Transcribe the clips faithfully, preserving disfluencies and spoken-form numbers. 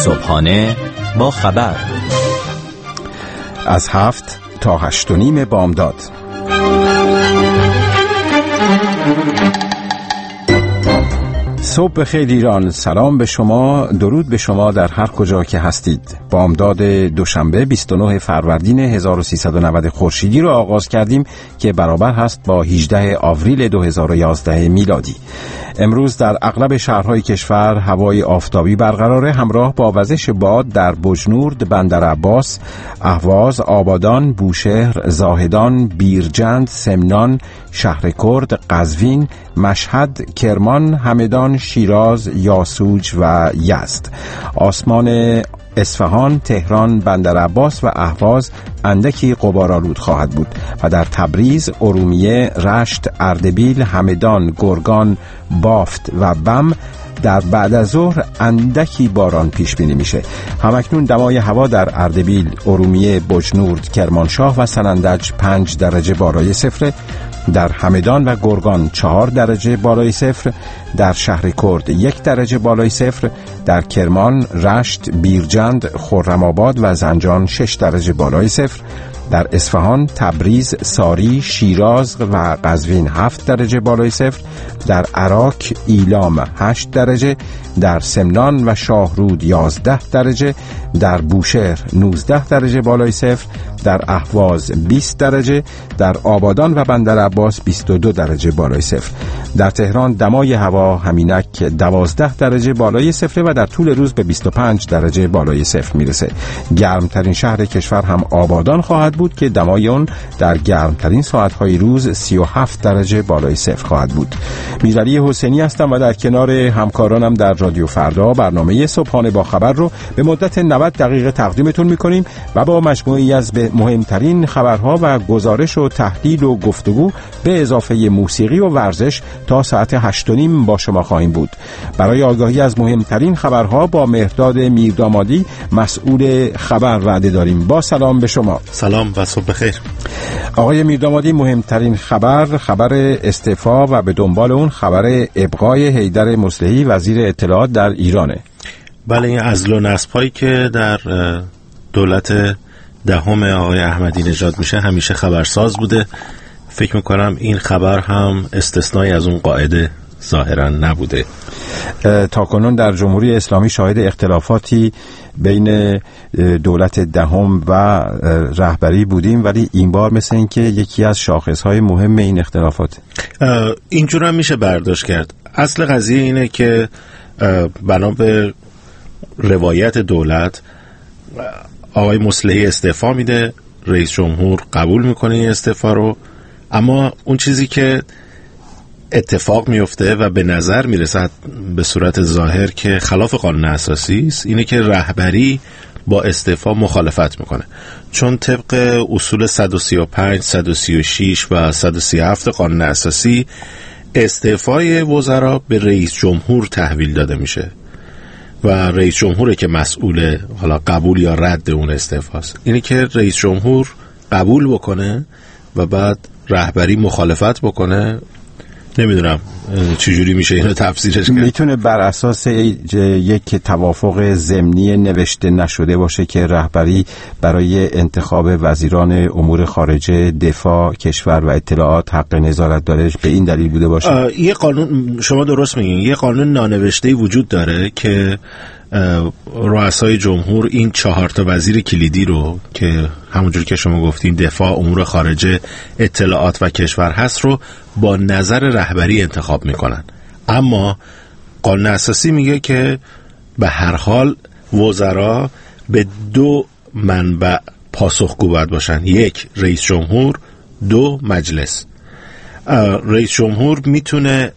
صبحانه با خبر از هفت تا هشت و نیم بامداد. صبح بخیر ایران، سلام به شما، درود به شما در هر کجا که هستید. بامداد دوشنبه بیست و نه فروردین هزار و سیصد و نود خورشیدی رو آغاز کردیم که برابر هست با هجدهم آوریل دو هزار و یازده میلادی. امروز در اغلب شهرهای کشور هوای آفتابی برقراره، همراه با وزش باد در بجنورد، بندرعباس، اهواز، آبادان، بوشهر، زاهدان، بیرجند، سمنان، شهرکرد، قزوین، مشهد، کرمان، همدان، شیراز، یاسوج و یزد. آسمان اصفهان، تهران، بندرعباس و اهواز اندکی غبارآلود خواهد بود و در تبریز، ارومیه، رشت، اردبیل، همدان، گرگان، بافت و بم در بعد از ظهر اندکی باران پیش بینی میشه. همکنون دمای هوا در اردبیل، ارومیه، بجنورد، کرمانشاه و سنندج پنج درجه بالای صفر، در همدان و گرگان چهار درجه بالای صفر، در شهرکرد یک درجه بالای صفر، در کرمان، رشت، بیرجند، خرم‌آباد و زنجان شش درجه بالای صفر، در اصفهان، تبریز، ساری، شیراز و قزوین هفت درجه بالای صفر، در عراق، ایلام هشت درجه، در سمنان و شاهرود یازده درجه، در بوشهر نوزده درجه بالای صفر، در اهواز بیست درجه، در آبادان و بندرعباس بیست و دو درجه بالای صفر. در تهران دمای هوا همینک دوازده درجه بالای صفر و در طول روز به بیست و پنج درجه بالای صفر میرسه. گرمترین شهر کشور هم آبادان خواهد بود که دمای اون در گرمترین ساعتهای روز سی و هفت درجه بالای صفر خواهد بود. میرعلی حسینی هستم و در کنار همکارانم در رادیو فردا برنامه صبحانه با خبر رو به مدت نود دقیقه تقدیمتون میکنیم و با مجموعی از به مهمترین خبرها و گزارش و تحلیل و گفتگو به اضافه موسیقی و ورزش تا ساعت هشت و نیم با شما خواهیم بود. برای آگاهی از مهمترین خبرها با مهرداد میردامادی مسئول خبر وعده داریم. با سلام به شما. سلام و صبح بخیر. آقای میردامادی، مهمترین خبر خبر استعفا و به دنبال اون خبر ابقای حیدر مصلحی وزیر اطلاعات در ایرانه. بله، این عزل و نصب‌هایی که در دولت دهم آقای احمدی نژاد میشه همیشه خبرساز بوده. فکر میکنم این خبر هم استثنایی از اون قاعده ظاهرا نبوده. تا کنون در جمهوری اسلامی شاهد اختلافاتی بین دولت دهم و رهبری بودیم، ولی این بار مثل این که یکی از شاخصهای مهم این اختلافات اینجور هم میشه برداشت کرد. اصل قضیه اینه که بنا به روایت دولت آقای مصلحی استعفا میده، رئیس جمهور قبول میکنه این استعفا رو، اما اون چیزی که اتفاق میفته و به نظر میرسد به صورت ظاهر که خلاف قانون اساسی است اینه که رهبری با استعفا مخالفت میکنه، چون طبق اصول صد و سی و پنج، صد و سی و شش و صد و سی و هفت قانون اساسی استعفای وزرا به رئیس جمهور تحویل داده میشه و رئیس جمهوره که مسئول حالا قبول یا رد اون استعفاست. اینه که رئیس جمهور قبول بکنه و بعد رهبری مخالفت بکنه. نمیدونم چجوری میشه اینو تفسیرش کرد. میتونه بر اساس یک توافق ضمنی نوشته نشده باشه که رهبری برای انتخاب وزیران امور خارجه، دفاع کشور و اطلاعات حق نظارت داره، به این دلیل بوده باشه. یه قانون، شما درست میگین، یه قانون نانوشته‌ای وجود داره که رؤسای جمهور این چهار تا وزیر کلیدی رو که همونجور که شما گفتین دفاع، امور خارجه، اطلاعات و کشور هست رو با نظر رهبری انتخاب میکنن. اما قانون اساسی میگه که به هر حال وزرا به دو منبع پاسخگو باید باشن، یک رئیس جمهور، دو مجلس. رئیس جمهور میتونه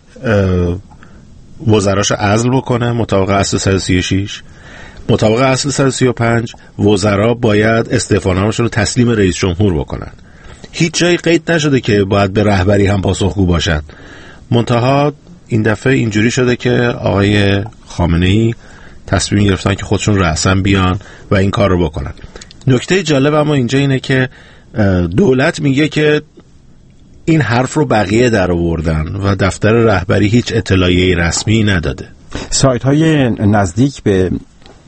وزراشو عزل بکنه مطابق اصل صد و سی و شش. مطابق اصل صد و سی و پنج وزرا باید استعفانامه‌شون رو تسلیم رئیس جمهور بکنن. هیچ جایی قید نشده که باید به رهبری هم پاسخگو باشن. منتها این دفعه اینجوری شده که آقای خامنه‌ای تصمیم گرفتن که خودشون رأسن بیان و این کار رو بکنن. نکته جالب اما اینجا اینه که دولت میگه که این حرف رو بقیه در آوردن و دفتر رهبری هیچ اطلاعیه رسمی نداده. سایت های نزدیک به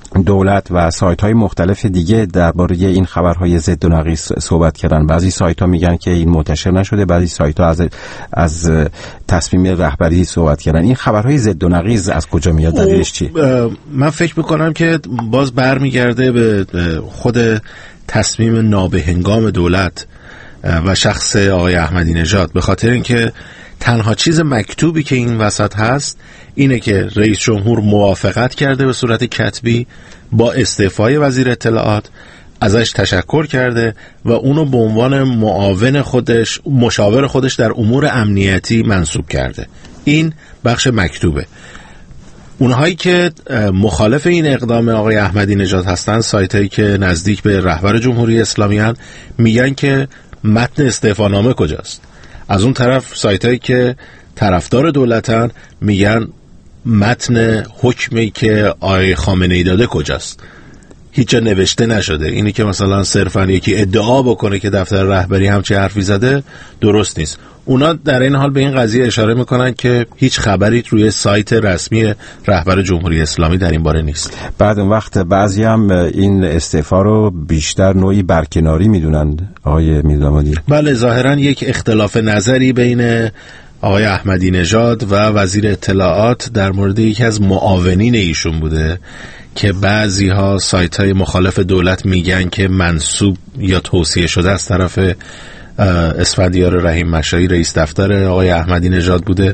دولت و سایت های مختلف دیگه درباره این خبرهای ضد و نقیض صحبت کردن. بعضی سایت ها میگن که این منتشر نشده، بعضی سایت ها از از تصمیم رهبری صحبت کردن. این خبرهای ضد و نقیض از کجا میاد؟ دلیلش چیه؟ من فکر میکنم که باز برمیگرده به خود تصمیم نابهنگام دولت و شخص آقای احمدی نژاد، به خاطر اینکه تنها چیز مکتوبی که این وسط هست اینه که رئیس جمهور موافقت کرده به صورت کتبی با استعفای وزیر اطلاعات، ازش تشکر کرده و اونو به عنوان معاون خودش، مشاور خودش در امور امنیتی منصوب کرده. این بخش مکتوبه. اونهایی که مخالف این اقدام آقای احمدی نژاد هستن، سایتایی که نزدیک به رهبر جمهوری اسلامی هستن، میگن که متن استعفانامه کجاست. از اون طرف سایتایی که طرفدار دولتن میگن متن حکمی که آقای خامنه‌ای داده کجاست. هیچ جا نوشته نشده. اینی که مثلا صرفا یکی ادعا بکنه که دفتر رهبری همچین حرفی زده درست نیست. اونا در این حال به این قضیه اشاره میکنن که هیچ خبری روی سایت رسمی رهبر جمهوری اسلامی در این باره نیست. بعد اون وقت بعضی هم این استعفا رو بیشتر نوعی برکناری میدونن آقای میردامادی. بله، ظاهرا یک اختلاف نظری بین آقای احمدی نژاد و وزیر اطلاعات در مورد یکی از معاونین ایشون بوده که بعضی ها سایت های مخالف دولت میگن که منسوب یا توصیه شده از طرف اسفندیار رحیم مشایی رئیس دفتر آقای احمدی نژاد بوده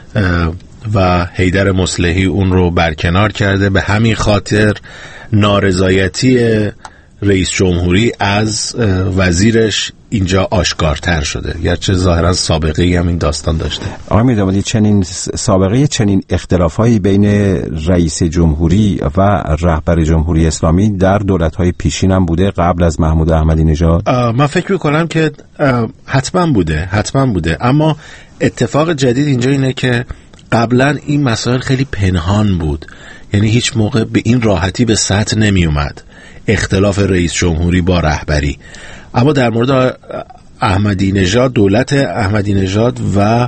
و حیدر مصلحی اون رو برکنار کرده. به همین خاطر نارضایتی رئیس جمهوری از وزیرش اینجا آشکارتر شده، گرچه ظاهرا سابقه ای هم این داستان داشته. آقای میردامادی، چنین سابقه چنین اختلافایی بین رئیس جمهوری و رهبر جمهوری اسلامی در دولت‌های پیشین هم بوده قبل از محمود احمدی نژاد؟ من فکر می‌کنم که حتما بوده حتما بوده اما اتفاق جدید اینجا اینه که قبلا این مسائل خیلی پنهان بود، یعنی هیچ موقع به این راحتی به سطح نمی اومد اختلاف رئیس جمهوری با رهبری. اما در مورد احمدی نژاد، دولت احمدی نژاد و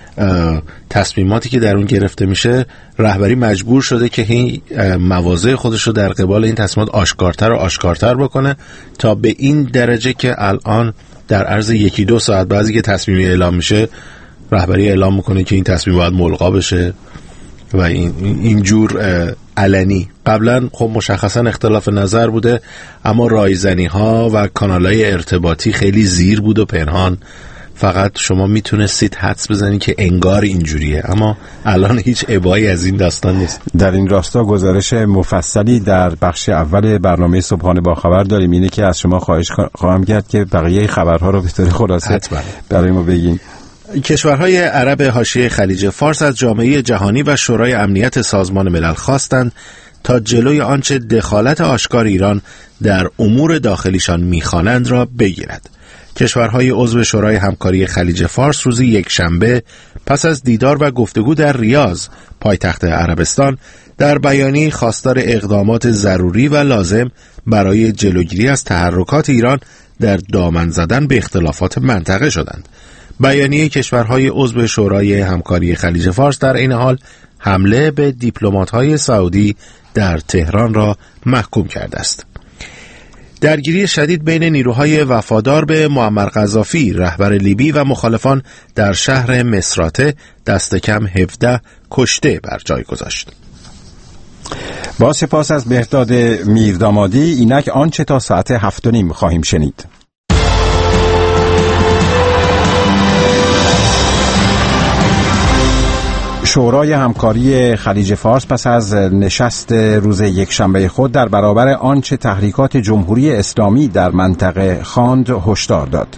تصمیماتی که در اون گرفته میشه، رهبری مجبور شده که این مواضع خودش رو در قبال این تصمیمات آشکارتر و آشکارتر بکنه تا به این درجه که الان در عرض یکی دو ساعت بعضی که تصمیمی اعلام میشه، رهبری اعلام میکنه که این تصمیم باید ملغا بشه و این اینجور علنی. قبلا خب مشخصا اختلاف نظر بوده اما رایزنی ها و کانالای ارتباطی خیلی زیر بود و پنهان، فقط شما میتونستید حدس بزنید که انگار اینجوریه، اما الان هیچ ابایی از این داستان نیست. در این راستا گزارش مفصلی در بخش اول برنامه صبحانه با خبر داریم، اینه که از شما خواهش خواهم کرد که بقیه خبرها رو به طور خلاصه حتما برای ما بگین. کشورهای عرب حاشیه خلیج فارس از جامعه جهانی و شورای امنیت سازمان ملل خواستند تا جلوی آنچه دخالت آشکار ایران در امور داخلیشان می‌خوانند را بگیرد. کشورهای عضو شورای همکاری خلیج فارس روز یکشنبه پس از دیدار و گفتگو در ریاض، پایتخت عربستان، در بیانیه خواستار اقدامات ضروری و لازم برای جلوگیری از تحرکات ایران در دامن زدن به اختلافات منطقه شدند. بیانیه کشورهای عضو شورای همکاری خلیج فارس در این حال حمله به دیپلمات‌های سعودی در تهران را محکوم کرده است. درگیری شدید بین نیروهای وفادار به معمر قذافی رهبر لیبی و مخالفان در شهر مصراته دست کم هفده کشته بر جای گذاشت. با سپاس از بهداد میردامادی، اینک آنچه تا ساعت هفت و نیم خواهیم شنید. شورای همکاری خلیج فارس پس از نشست روز یکشنبه خود در برابر آنچه تحریکات جمهوری اسلامی در منطقه خواند هشدار داد.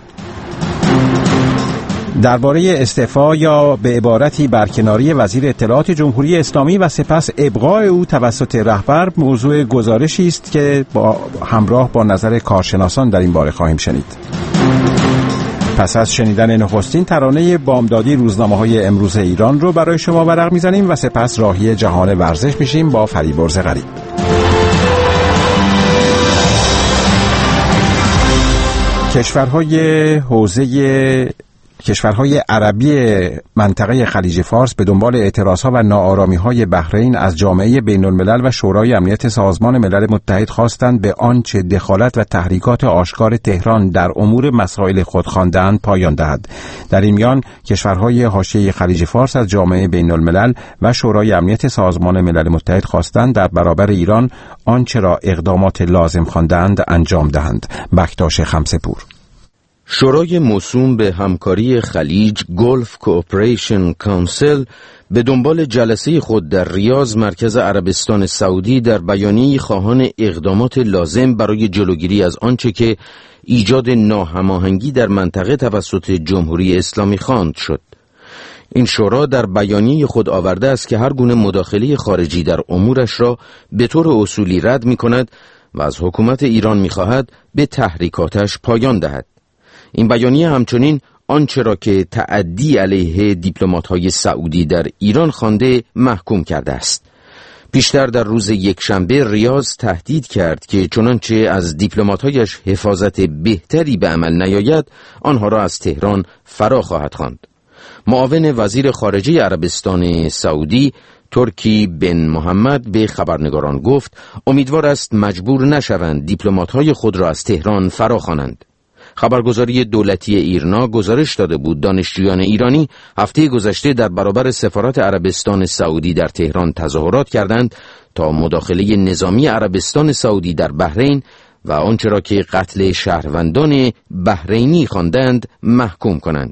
درباره استعفا یا به عبارتی برکناری وزیر اطلاعات جمهوری اسلامی و سپس ابقاء او توسط رهبر موضوع گزارشی است که با همراه با نظر کارشناسان در این باره خواهیم شنید. پس از شنیدن نخستین ترانه بامدادی روزنامه‌های امروز ایران رو برای شما ورق می‌زنیم و سپس راهی جهان ورزش میشیم با فریبرز غریب. کشورهای حوزه کشورهای عربی منطقه خلیج فارس به دنبال اعتراضها و ناآرامی‌های بحرین از جامعه بین‌الملل و شورای امنیت سازمان ملل متحد خواستند به آنچه دخالت و تحریکات آشکار تهران در امور مسائل خود خواندند پایان دهد. در این میان کشورهای حاشیه خلیج فارس از جامعه بین‌الملل و شورای امنیت سازمان ملل متحد خواستند در برابر ایران آنچه را اقدامات لازم خواندند انجام دهند. بکتاش خمسه‌پور. شورای موسوم به همکاری خلیج گلف کوآپریشن کانسل به دنبال جلسه خود در ریاض مرکز عربستان سعودی در بیانیه‌ای خواهان اقدامات لازم برای جلوگیری از آنچه که ایجاد ناهماهنگی در منطقه توسط جمهوری اسلامی خواند شد. این شورا در بیانیه خود آورده است که هر گونه مداخله خارجی در امورش را به طور اصولی رد می‌کند و از حکومت ایران می‌خواهد به تحریکاتش پایان دهد. این بیانیه همچنین آنچه را که تعدی علیه دیپلمات‌های سعودی در ایران خوانده محکوم کرده است. پیشتر در روز یکشنبه ریاض تهدید کرد که چنانچه از دیپلمات‌هایش حفاظت بهتری به عمل نیاید آنها را از تهران فرا خواهد خواند. معاون وزیر خارجه عربستان سعودی ترکی بن محمد به خبرنگاران گفت امیدوار است مجبور نشوند دیپلمات‌های خود را از تهران فرا خوانند. خبرگزاری دولتی ایرنا گزارش داده بود دانشجویان ایرانی هفته گذشته در برابر سفارت عربستان سعودی در تهران تظاهرات کردند تا مداخله نظامی عربستان سعودی در بحرین و آنچه را که قتل شهروندان بحرینی خواندند محکوم کنند.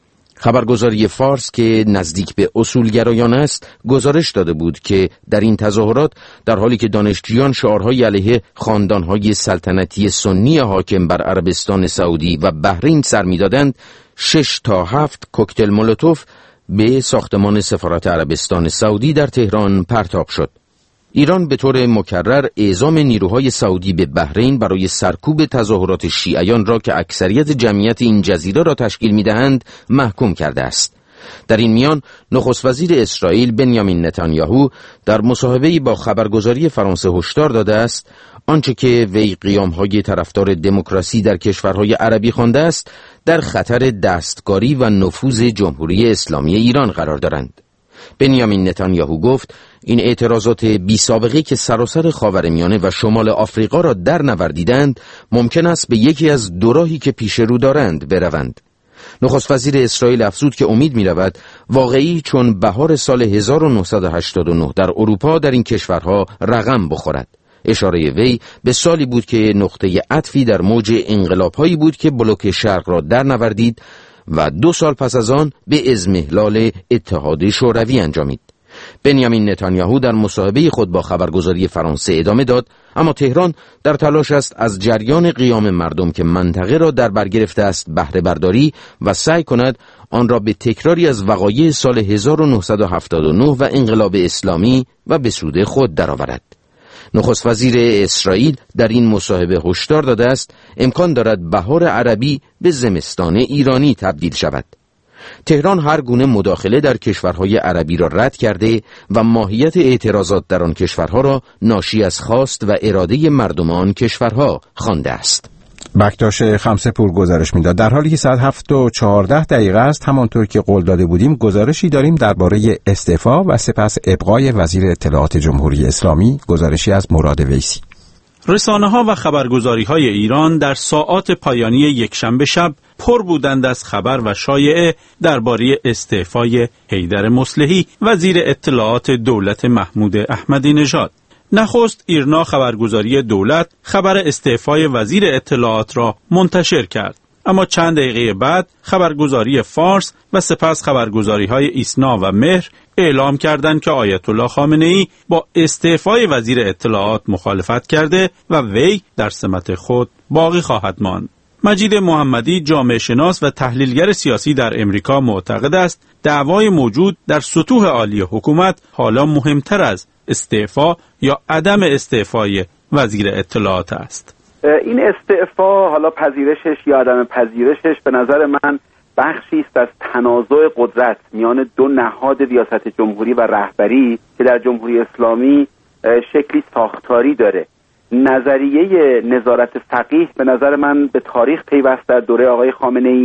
خبرگزاری فارس که نزدیک به اصولگرایان است گزارش داده بود که در این تظاهرات در حالی که دانشجویان شعارهای علیه خاندانهای سلطنتی سنی حاکم بر عربستان سعودی و بحرین سر می‌دادند، شش تا هفت کوکتل مولوتوف به ساختمان سفارت عربستان سعودی در تهران پرتاب شد. ایران به طور مکرر اعزام نیروهای سعودی به بحرین برای سرکوب تظاهرات شیعیان را که اکثریت جمعیت این جزیره را تشکیل می‌دهند محکوم کرده است. در این میان نخست وزیر اسرائیل بنیامین نتانیاهو در مصاحبه‌ای با خبرگزاری فرانسه هشدار داده است آنچه که وی قیام‌های طرفدار دموکراسی در کشورهای عربی خوانده است در خطر دستکاری و نفوذ جمهوری اسلامی ایران قرار دارند. بنیامین نتانیاهو گفت این اعتراضات بی سابقه که سراسر خاورمیانه و شمال آفریقا را در نوردیدند ممکن است به یکی از دو راهی که پیش رو دارند بروند. نخست وزیر اسرائیل افزود که امید می رود واقعی چون بهار سال هزار و نهصد و هشتاد و نه در اروپا در این کشورها رقم بخورد. اشاره وی به سالی بود که نقطه عطفی در موج انقلاب‌هایی بود که بلوک شرق را در نوردید و دو سال پس از آن به اضمحلال اتحاد شوروی انجامید. بنیامین نتانیاهو در مصاحبه خود با خبرگزاری فرانسه ادامه داد اما تهران در تلاش است از جریان قیام مردم که منطقه را در بر گرفته است بهره برداری و سعی کند آن را به تکراری از وقایع سال هزار و نهصد و هفتاد و نه و انقلاب اسلامی و به سود خود درآورد. نخست وزیر اسرائیل در این مصاحبه هشدار داده است امکان دارد بهار عربی به زمستان ایرانی تبدیل شود. تهران هر گونه مداخله در کشورهای عربی را رد کرده و ماهیت اعتراضات در آن کشورها را ناشی از خواست و اراده مردم آن کشورها خوانده است. بکتاش خمسه‌پور گزارش میداد. در حالی که ساعت هفت و چهارده دقیقه است همانطور که قول داده بودیم گزارشی داریم درباره استعفا و سپس ابقای وزیر اطلاعات جمهوری اسلامی. گزارشی از مراد ویسی. رسانه‌ها و خبرگزاری‌های ایران در ساعات پایانی یکشنبه شب پر بودند از خبر و شایعه درباره استعفای حیدر مصلحی وزیر اطلاعات دولت محمود احمدی نژاد. نخست ایرنا خبرگزاری دولت خبر استعفای وزیر اطلاعات را منتشر کرد، اما چند دقیقه بعد خبرگزاری فارس و سپس خبرگزاری‌های ایسنا و مهر اعلام کردند که آیت الله خامنه‌ای با استعفای وزیر اطلاعات مخالفت کرده و وی در سمت خود باقی خواهد ماند. مجید محمدی جامعه شناس و تحلیلگر سیاسی در امریکا معتقد است دعوای موجود در سطوح عالی حکومت حالا مهمتر از استعفا یا عدم استعفای وزیر اطلاعات است. این استعفا حالا پذیرشش یا عدم پذیرشش به نظر من بخشی است از تنازع قدرت میان دو نهاد ریاست جمهوری و رهبری که در جمهوری اسلامی شکلی ساختاری داره. نظریه نظارت فقیه به نظر من به تاریخ پیوست در دوره آقای خامنه‌ای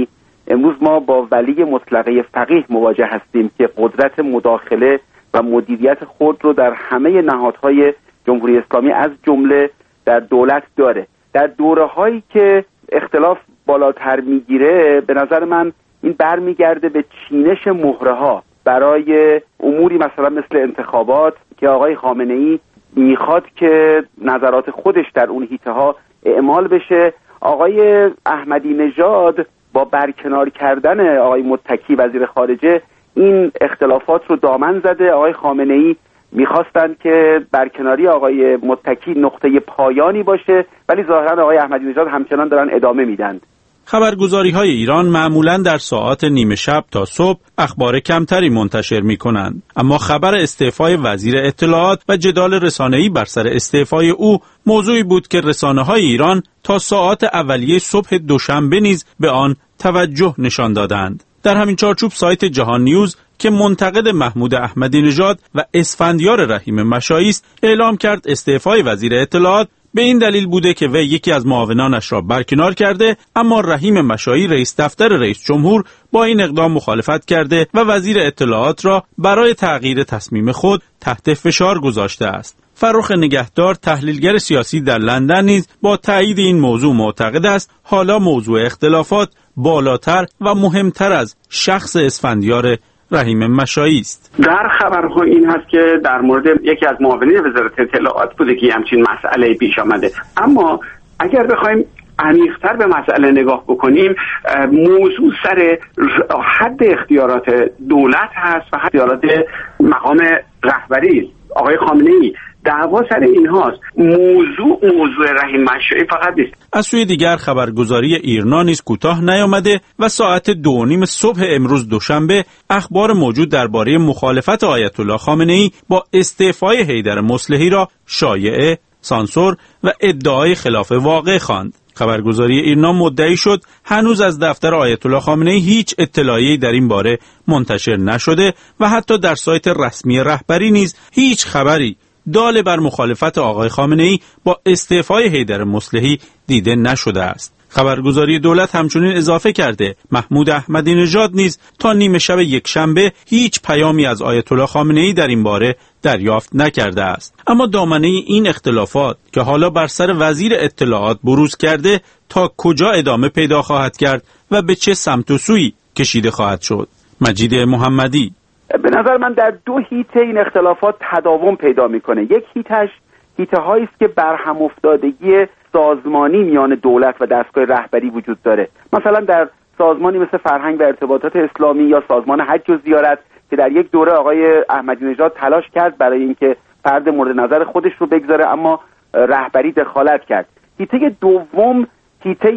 امروز ما با ولی مطلقه فقیه مواجه هستیم که قدرت مداخله و مدیریت خود رو در همه نهادهای جمهوری اسلامی از جمله در دولت داره. در دوره‌هایی که اختلاف بالاتر میگیره به نظر من این برمیگرده به چینش مهره‌ها برای اموری مثلا مثل انتخابات که آقای خامنه‌ای میخواد که نظرات خودش در اون حیطه‌ها اعمال بشه. آقای احمدی نژاد با برکنار کردن آقای متکی وزیر خارجه این اختلافات رو دامن زده. آقای خامنه‌ای میخواستن که برکناری آقای متکی نقطه پایانی باشه، ولی ظاهرا آقای احمدی نژاد همچنان دارن ادامه میدن. خبرگزاری‌های ایران معمولاً در ساعات نیمه شب تا صبح اخبار کمتری منتشر می‌کنند، اما خبر استعفای وزیر اطلاعات و جدال رسانه‌ای بر سر استعفای او موضوعی بود که رسانه‌های ایران تا ساعات اولیه صبح دوشنبه نیز به آن توجه نشان دادند. در همین چارچوب سایت جهان نیوز که منتقد محمود احمدی نژاد و اسفندیار رحیم مشایی است اعلام کرد استعفای وزیر اطلاعات به این دلیل بوده که وی یکی از معاونانش را برکنار کرده، اما رحیم مشایی رئیس دفتر رئیس جمهور با این اقدام مخالفت کرده و وزیر اطلاعات را برای تغییر تصمیم خود تحت فشار گذاشته است. فرخ نگهدار تحلیلگر سیاسی در لندن نیز با تایید این موضوع معتقد است حالا موضوع اختلافات بالاتر و مهمتر از شخص اسفندیار رحیم مشایی است. در خبرها این هست که در مورد یکی از معاونین وزارت اطلاعات بوده که همچین مسئله پیش آمده، اما اگر بخوایم عمیق‌تر به مسئله نگاه بکنیم موضوع سر حد اختیارات دولت هست و اختیارات مقام رهبری. آقای خامنه‌ای دعوا سر این هاست. موضوع موضوع رحیم مشایی فقط نیست. از سوی دیگر خبرگزاری ایرنا نیز کوتاه نیامده و ساعت دو و نیم صبح امروز دوشنبه اخبار موجود درباره مخالفت آیت الله خامنه‌ای با استعفای حیدر مصلحی را شایعه، سانسور و ادعای خلاف واقع خواند. خبرگزاری ایرنا مدعی شد هنوز از دفتر آیت الله خامنه‌ای هیچ اطلاعیه‌ای در این باره منتشر نشده و حتی در سایت رسمی رهبری نیز هیچ خبری دال بر مخالفت آقای خامنه‌ای با استعفای حیدر مصلحی دیده نشده است. خبرگزاری دولت همچنین اضافه کرده محمود احمدی نژاد نیز تا نیمه شب یک شنبه هیچ پیامی از آیت الله خامنه‌ای در این باره دریافت نکرده است. اما دامنه این اختلافات که حالا بر سر وزیر اطلاعات بروز کرده تا کجا ادامه پیدا خواهد کرد و به چه سمت و سویی کشیده خواهد شد؟ مجید محمدی. به نظر من در دو حیطه این اختلافات تداوم پیدا میکنه. یک حیطه‌اش حیطه هایی است که برهم افتادگی سازمانی میان دولت و دستگاه رهبری وجود داره. مثلا در سازمانی مثل فرهنگ و ارتباطات اسلامی یا سازمان حج و زیارت که در یک دوره آقای احمدی نژاد تلاش کرد برای اینکه فرد مورد نظر خودش رو بگذاره، اما رهبری دخالت کرد. حیطه دوم حیطه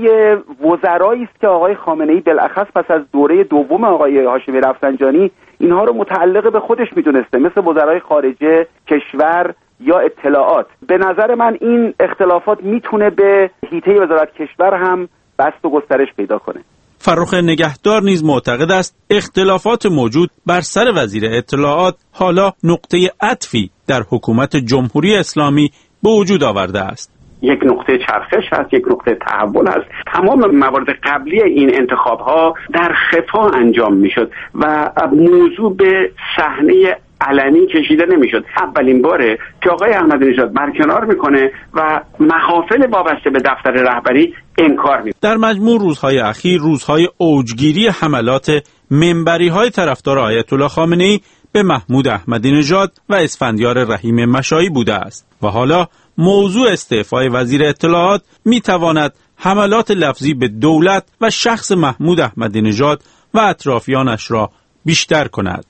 وزرایی است که آقای خامنه‌ای بالاخص پس از دوره دوم آقای هاشمی رفسنجانی اینها رو متعلق به خودش میدونسته، مثل وزرای خارجه، کشور یا اطلاعات. به نظر من این اختلافات میتونه به حیطه وزارت کشور هم بست و گسترش پیدا کنه. فرخ نگهدار نیز معتقد است اختلافات موجود بر سر وزیر اطلاعات حالا نقطه عطفی در حکومت جمهوری اسلامی به وجود آورده است. یک نقطه چرخش هست، یک نقطه تحول هست. تمام موارد قبلی این انتخاب ها در خفا انجام میشد و موضوع به صحنه علنی کشیده نمیشد. اولین باره که آقای احمدی نژاد برکنار میکنه و محافل وابسته به دفتر رهبری انکار میکنه. در مجموع روزهای اخیر روزهای اوجگیری حملات منبری های طرفدار آیت الله خامنه‌ای به محمود احمدی نژاد و اسفندیار رحیم مشایی بوده است و حالا موضوع استعفای وزیر اطلاعات میتواند حملات لفظی به دولت و شخص محمود احمدی نژاد و اطرافیانش را بیشتر کند.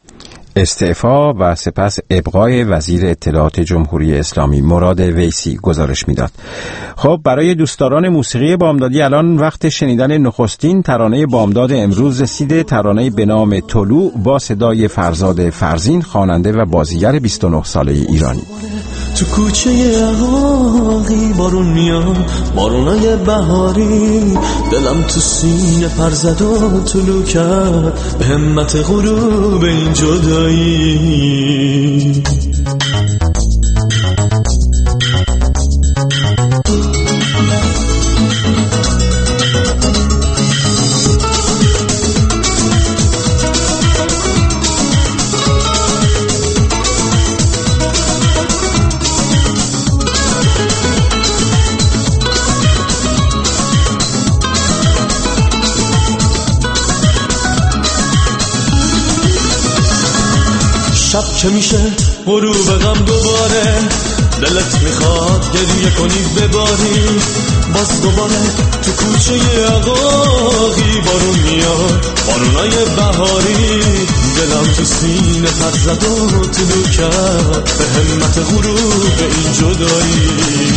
استعفا و سپس ابقای وزیر اطلاعات جمهوری اسلامی مراد ویسی گزارش میداد. خب برای دوستداران موسیقی بامدادی الان وقت شنیدن نخستین ترانه بامداد امروز رسیده. ترانه به نام طلوع با صدای فرزاد فرزین، خواننده و بازیگر بیست و نه ساله ایرانی. تو کوچه عراقی بارون میاد، بارونای بهاری، دلم تو سینه پر زد و طلوع کرد به همت غروب این جدایی. شب که میشه غروب غم دوباره، دلت میخواد گریه کنی بباری، باز دوباره تو کوچه عقاقی بارون میاد، بارونای بهاری، دلم تو سینه پر زد و طلوع کرد به همت غروب این جدایی.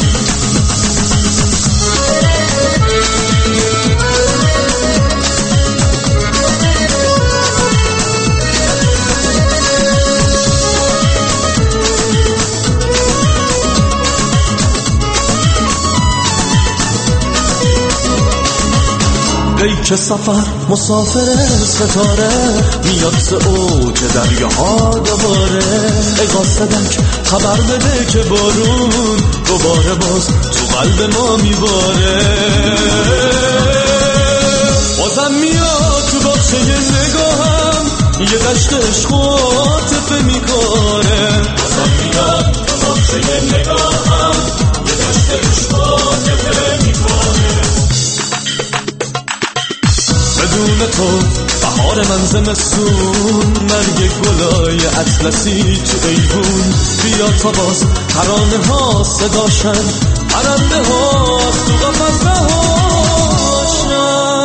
ای که سفر مسافر ستاره میاد ز اوج دریاها دوباره، ای قاصدک خبر بده که بارون دوباره باز تو قلب ما میباره، بازم میاد تو باغچه نگاهم یه دشت عشق و عاطفه میکاره، بازم میاد تو باغچه نگاهم یه دشت عشق و عاطفه میکاره. بدون تو بهار من زمستون، مرگ گلای اطلسی تو ایوون، بیا تا باز ترانه ها صداشن، پرنده ها از تو قفس رهاشن.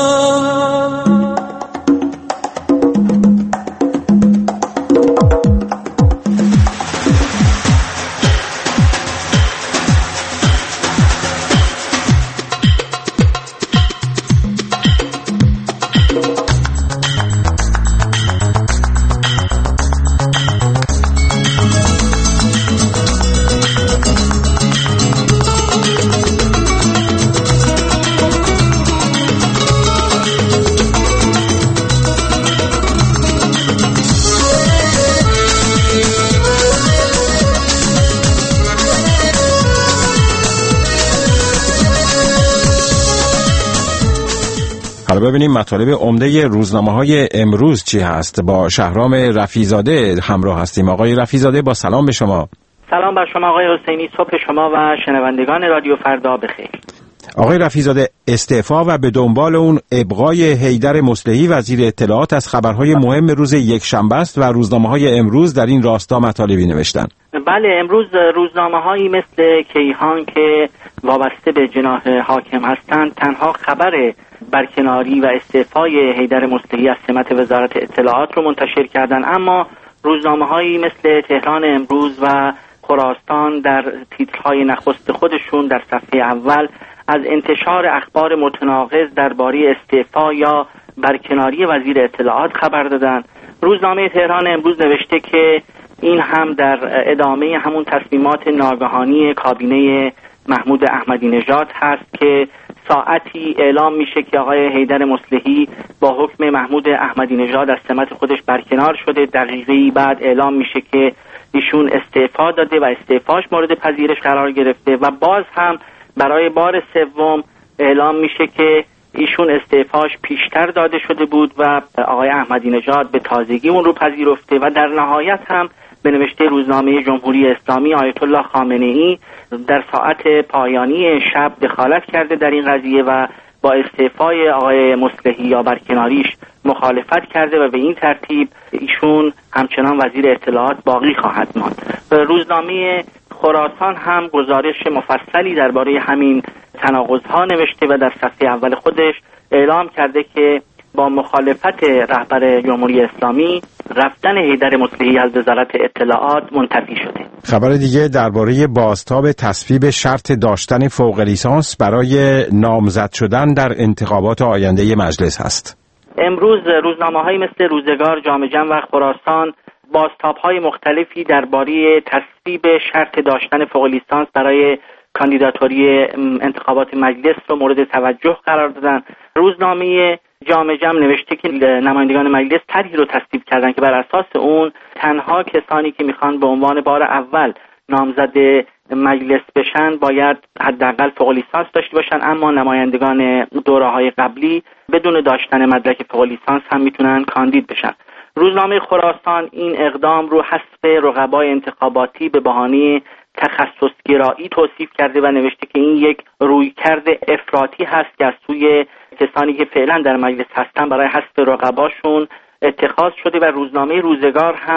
حالا ببینیم مطالب عمده روزنامه‌های امروز چی هست. با شهرام رفیزاده همراه هستیم. آقای رفیزاده با سلام به شما. سلام بر شما آقای حسینی، صبح شما و شنوندگان رادیو فردا بخیر. آقای رفیزاده، استعفا و به دنبال اون ابقای حیدر مصلحی وزیر اطلاعات از خبرهای مهم روز یکشنبه است و روزنامه‌های امروز در این راستا مطالبی نوشتن. بله، امروز روزنامه‌هایی مثل کیهان که وابسته به جناح حاکم هستند تنها خبر برکناری و استعفای حیدر مصلحی از سمت وزارت اطلاعات رو منتشر کردند، اما روزنامه‌هایی مثل تهران امروز و خراسان در تیترهای نخست خودشون در صفحه اول از انتشار اخبار متناقض درباره استعفا یا برکناری وزیر اطلاعات خبر دادند. روزنامه تهران امروز نوشته که این هم در ادامه همون تصمیمات ناگهانی کابینه محمود احمدی نژاد هست که ساعتی اعلام میشه که آقای حیدر مصلحی با حکم محمود احمدی نژاد از سمت خودش برکنار شده. دقیقه‌ای بعد اعلام میشه که ایشون استعفا داده و استعفاش مورد پذیرش قرار گرفته و باز هم برای بار سوم اعلام میشه که ایشون استعفاش پیشتر داده شده بود و آقای احمدی نژاد به تازگی اون رو پذیرفته و در نهایت هم به نوشته روزنامه جمهوری اسلامی آیت الله خامنه‌ای در ساعت پایانی شب دخالت کرده در این قضیه و با استعفای آقای مصلحی یا برکناریش مخالفت کرده و به این ترتیب ایشون همچنان وزیر اطلاعات باقی خواهد ماند. روزنامه خراسان هم گزارش مفصلی درباره همین تناقض‌ها نوشته و در صفحه اول خودش اعلام کرده که با مخالفت رهبر جمهوری اسلامی رفتن حیدر مصلحی از وزارت اطلاعات منتفی شده. خبر دیگه درباره بازتاب تصویب شرط داشتن فوق لیسانس برای نامزد شدن در انتخابات آینده مجلس هست. امروز روزنامه‌هایی مثل روزگار، جامعه جمع و خراسان بازتاب‌های مختلفی درباره تصویب شرط داشتن فوق لیسانس برای کاندیداتوری انتخابات مجلس رو مورد توجه قرار دادن. روزنامه جامعه جمع نوشته که نمایندگان مجلس طرحی رو تصویب کردن که بر اساس اون تنها کسانی که میخوان به عنوان بار اول نامزد مجلس بشن باید حداقل فوق لیسانس داشته باشن، اما نمایندگان دوره‌های قبلی بدون داشتن مدرک فوق لیسانس هم میتونن کاندید بشن. روزنامه خراسان این اقدام رو حذف رقبای انتخاباتی به بهانه تخصصگرایی توصیف کرده و نوشته که این یک رویکرد افراطی هست که از سوی کسانی که فعلا در مجلس هستن برای حذف رقباشون اتخاذ شده و روزنامه روزگار هم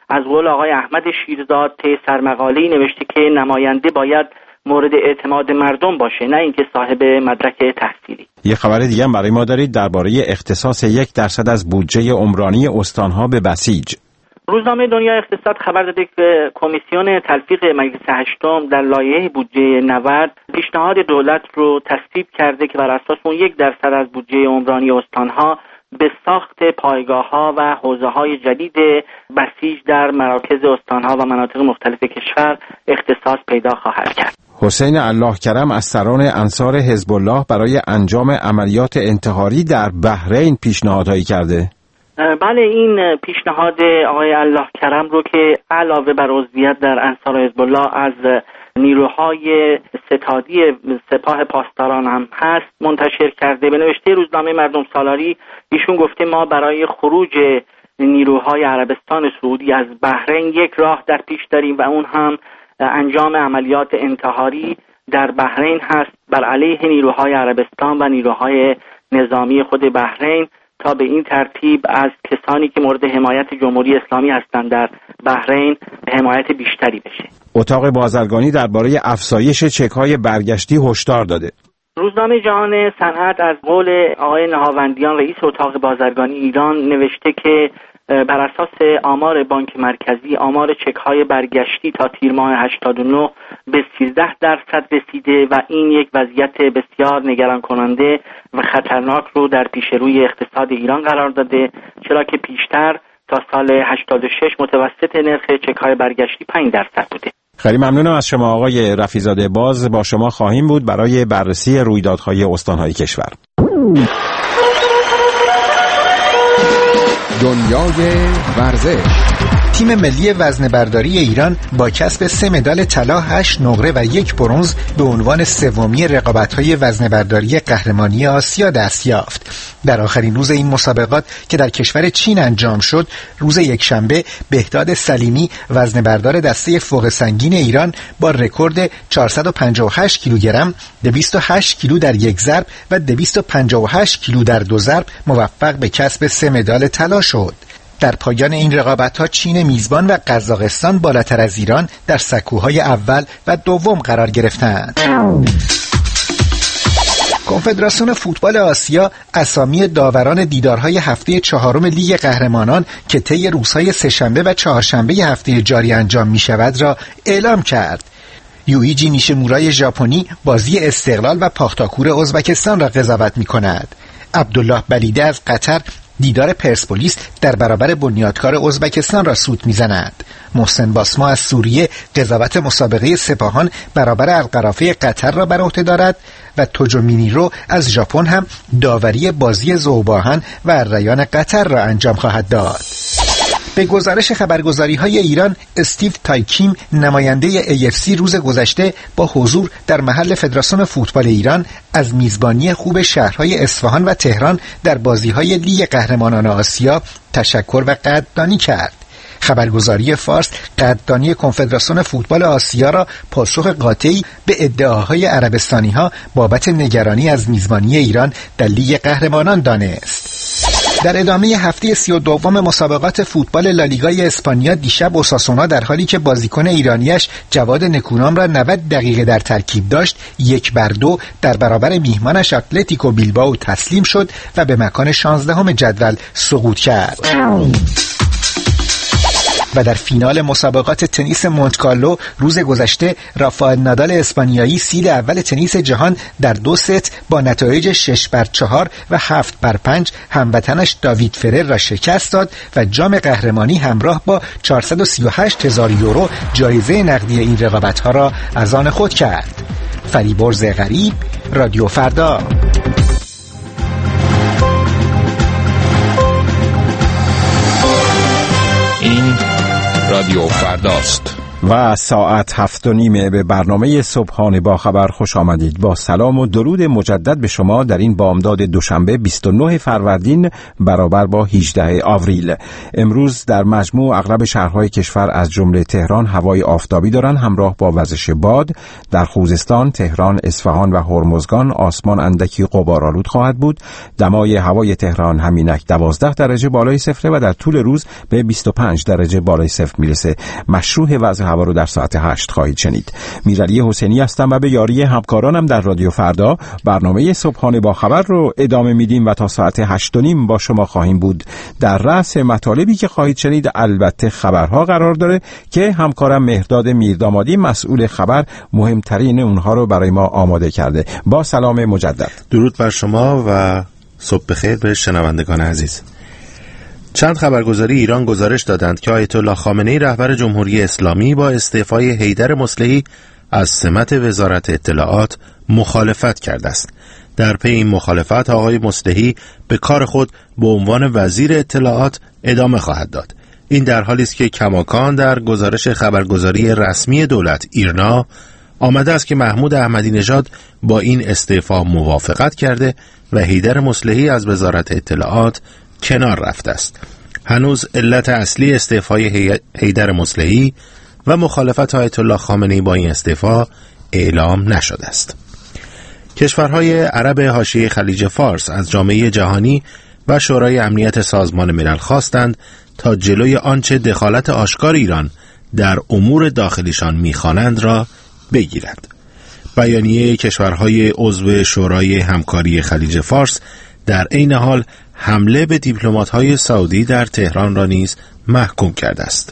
از قول آقای احمد شیرزاد طی سرمقاله‌ای نوشته که نماینده باید مورد اعتماد مردم باشه، نه اینکه صاحب مدرک تحصیلی. یه خبر دیگه هم برای ما دارید درباره اختصاص یک درصد از بودجه عمرانی استانها به بسیج. روزنامه دنیا اقتصاد خبر داده که کمیسیون تلفیق مجلس هشتم در لایحه بودجه نود پیشنهاد دولت رو تصویب کرده که بر اساس اون یک درصد از بودجه عمرانی استانها به ساخت پایگاه‌ها و حوزه‌های جدید بسیج در مراکز استانها و مناطق مختلف کشور اختصاص پیدا خواهد کرد. حسین الله کرم از سران انصار حزب الله برای انجام عملیات انتحاری در بحرین پیشنهادهایی کرده. بله، این پیشنهاد آقای الله کرم رو که علاوه بر عضویت در انصار حزب الله از نیروهای ستادی سپاه پاسداران هم هست منتشر کرده. به نوشته روزنامه مردم سالاری ایشون گفته ما برای خروج نیروهای عربستان سعودی از بحرین یک راه در پیش داریم و اون هم انجام عملیات انتحاری در بحرین هست بر علیه نیروهای عربستان و نیروهای نظامی خود بحرین تا به این ترتیب از کسانی که مورد حمایت جمهوری اسلامی هستند در بحرین حمایت بیشتری بشه. اتاق بازرگانی درباره افزایش چک‌های برگشتی هشدار داده. روزنامه جهان صنعت از قول آقای نهاوندیان رئیس اتاق بازرگانی ایران نوشته که بر اساس آمار بانک مرکزی آمار چک‌های برگشتی تا تیر ماه هشتاد و نه به سیزده درصد رسیده و این یک وضعیت بسیار نگران کننده و خطرناک رو در پیش روی اقتصاد ایران قرار داده، چرا که پیشتر تا سال هشتاد و شش متوسط نرخ چک‌های برگشتی پنج درصد بوده. خیلی ممنونم از شما آقای رفیع‌زاده. باز با شما خواهیم بود برای بررسی رویدادهای استان‌های کشور. دنیای ورزش. تیم ملی وزنه‌برداری ایران با کسب سه مدال طلا، هشت نقره و یک برنز به عنوان سومی رقابت‌های وزنه‌برداری قهرمانی آسیا دست یافت. در آخرین روز این مسابقات که در کشور چین انجام شد، روز یکشنبه بهداد سلیمی وزنه‌بردار دسته فوق سنگین ایران با رکورد چهارصد و پنجاه و هشت کیلوگرم، دویست و هشت کیلو در یک ضرب و دویست و پنجاه و هشت کیلو در دو ضرب موفق به کسب سه مدال طلا شد. در پایان این رقابت‌ها چین میزبان و قزاقستان بالاتر از ایران در سکوهای اول و دوم قرار گرفتند. کنفدراسیون فوتبال آسیا اسامی داوران دیدارهای هفته چهارم لیگ قهرمانان که طی روزهای سه‌شنبه و چهارشنبه هفته جاری انجام می‌شود را اعلام کرد. یویجی نیشیمورای ژاپنی بازی استقلال و پاختاکور ازبکستان را قضاوت می‌کند. عبدالله بلیده از قطر دیدار پرسپولیس در برابر بنیادکار ازبکستان را سوت می‌زند. محسن باسما از سوریه قضاوت مسابقه سپاهان برابر القرافه قطر را بر عهده دارد و توجو مینیرو از ژاپن هم داوری بازی ذوباهن و الریان قطر را انجام خواهد داد. به گزارش خبرگزاری‌های ایران، استیو تایکیم نماینده ای اف سی روز گذشته با حضور در محل فدراسیون فوتبال ایران از میزبانی خوب شهرهای اصفهان و تهران در بازی‌های لیگ قهرمانان آسیا تشکر و قدردانی کرد. خبرگزاری فارس قدردانی کنفدراسیون فوتبال آسیا را پاسخ قاطعی به ادعاهای عربستانی‌ها بابت نگرانی از میزبانی ایران در لیگ قهرمانان دانست. در ادامه هفته سی و دوم مسابقات فوتبال لالیگای اسپانیا دیشب اوساسونا در حالی که بازیکن ایرانیش جواد نکونام را نود دقیقه در ترکیب داشت، یک بر دو در برابر میهمانش اتلتیکو بیلبائو تسلیم شد و به مکان شانزدهم جدول سقوط کرد. و در فینال مسابقات تنیس مونتکارلو روز گذشته رافائل نادال اسپانیایی سید اول تنیس جهان در دو ست با نتایج شش بر چهار و هفت بر پنج هموطنش داوید فرر را شکست داد و جام قهرمانی همراه با چهارصد و سی و هشت هزار یورو جایزه نقدی این رقابت‌ها را از آن خود کرد. فریبرز غریب، رادیو فردا. این رادیو فرداست. و ساعت هفت و نیمه به برنامه صبحانه با خبر خوش آمدید. با سلام و درود مجدد به شما در این بامداد دوشنبه بیست و نه فروردین برابر با هجدهم آوریل. امروز در مجموع اغلب شهرهای کشور از جمله تهران هوای آفتابی دارند همراه با وزش باد. در خوزستان، تهران، اصفهان و هرمزگان آسمان اندکی غبارآلود خواهد بود. دمای هوای تهران همینک دوازده درجه بالای صفر و در طول روز به بیست و پنج درجه بالای صفر میرسه. مشروع وضع هوا رو در ساعت هشت خواهید شنید. میرعلی حسینی هستم و به یاری همکارانم در رادیو فردا برنامه صبحانه با خبر رو ادامه میدیم و تا ساعت هشت و نیم با شما خواهیم بود. در رأس مطالبی که خواهید شنید البته خبرها قرار داره که همکارم مهرداد میردامادی مسئول خبر مهمترین اونها رو برای ما آماده کرده. با سلام مجدد. درود بر شما و صبح بخیر به شنوندگان عزیز. چند خبرگزاری ایران گزارش دادند که آیت الله خامنه‌ای رهبر جمهوری اسلامی با استعفای حیدر مصلحی از سمت وزارت اطلاعات مخالفت کرده است. در پی این مخالفت آقای مصلحی به کار خود به عنوان وزیر اطلاعات ادامه خواهد داد. این در حالی است که کماکان در گزارش خبرگزاری رسمی دولت ایرنا آمده است که محمود احمدی نژاد با این استعفا موافقت کرده و حیدر مصلحی از وزارت اطلاعات کنار رفته است. هنوز علت اصلی استعفای حیدر مصلحی و مخالفت آیت الله خامنه‌ای با این استعفا اعلام نشده است. کشورهای عرب حاشیه خلیج فارس از جامعه جهانی و شورای امنیت سازمان ملل خواستند تا جلوی آنچه دخالت آشکار ایران در امور داخلیشان می‌خوانند را بگیرند. بیانیه کشورهای عضو شورای همکاری خلیج فارس در عین حال حمله به دیپلمات‌های سعودی در تهران را نیز محکوم کرده است.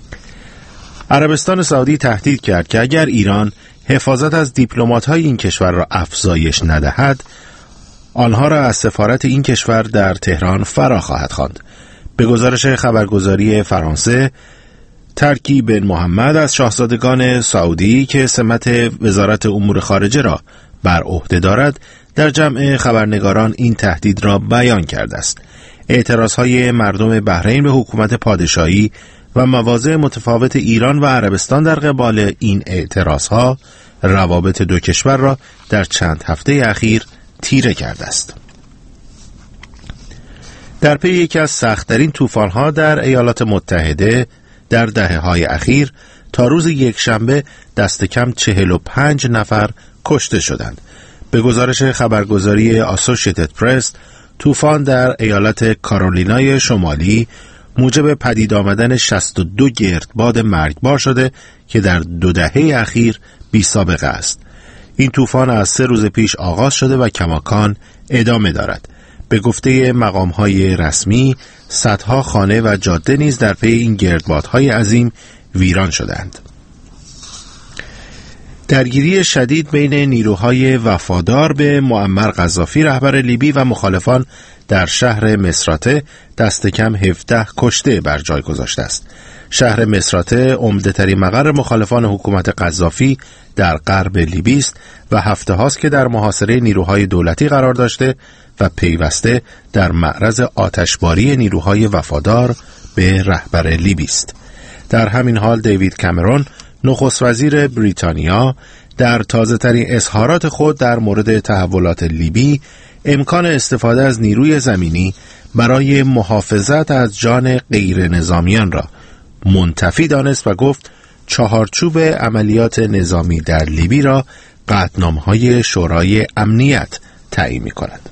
عربستان سعودی تهدید کرد که اگر ایران حفاظت از دیپلمات‌های این کشور را افزایش ندهد، آنها را از سفارت این کشور در تهران فرا خواهد خواند. به گزارش خبرگزاری فرانسه، ترکی بن محمد از شاهزادگان سعودی که سمت وزارت امور خارجه را بر عهده دارد، در جمع خبرنگاران این تهدید را بیان کرده است. اعتراضهای مردم بحرین به حکومت پادشاهی و مواضع متفاوت ایران و عربستان در قبال این اعتراضها روابط دو کشور را در چند هفته اخیر تیره کرده است. در پی یکی از سخت‌ترین طوفان‌ها در ایالات متحده در دهه‌های اخیر تا روز یکشنبه دست کم چهل و پنج نفر کشته شدند. به گزارش خبرگزاری آسوشیتد پرس، طوفان در ایالت کارولینای شمالی موجب پدید آمدن شصت و دو گردباد مرگبار شده که در دو دهه اخیر بی سابقه است. این طوفان از سه روز پیش آغاز شده و کماکان ادامه دارد. به گفته مقام‌های رسمی، صدها خانه و جاده نیز در پی این گردبادهای عظیم ویران شدند. درگیری شدید بین نیروهای وفادار به معمر قذافی رهبر لیبی و مخالفان در شهر مصراته دست کم هفده کشته بر جای گذاشته است. شهر مصراته عمده‌ترین مقر مخالفان حکومت قذافی در غرب لیبی است و هفته هاست که در محاصره نیروهای دولتی قرار داشته و پیوسته در معرض آتشباری نیروهای وفادار به رهبر لیبی است. در همین حال دیوید کامرون نخست وزیر بریتانیا در تازه‌ترین اظهارات خود در مورد تحولات لیبی امکان استفاده از نیروی زمینی برای محافظت از جان غیر نظامیان را منتفی دانست و گفت چهارچوب عملیات نظامی در لیبی را قطعنامه‌های شورای امنیت تعیین می‌کند.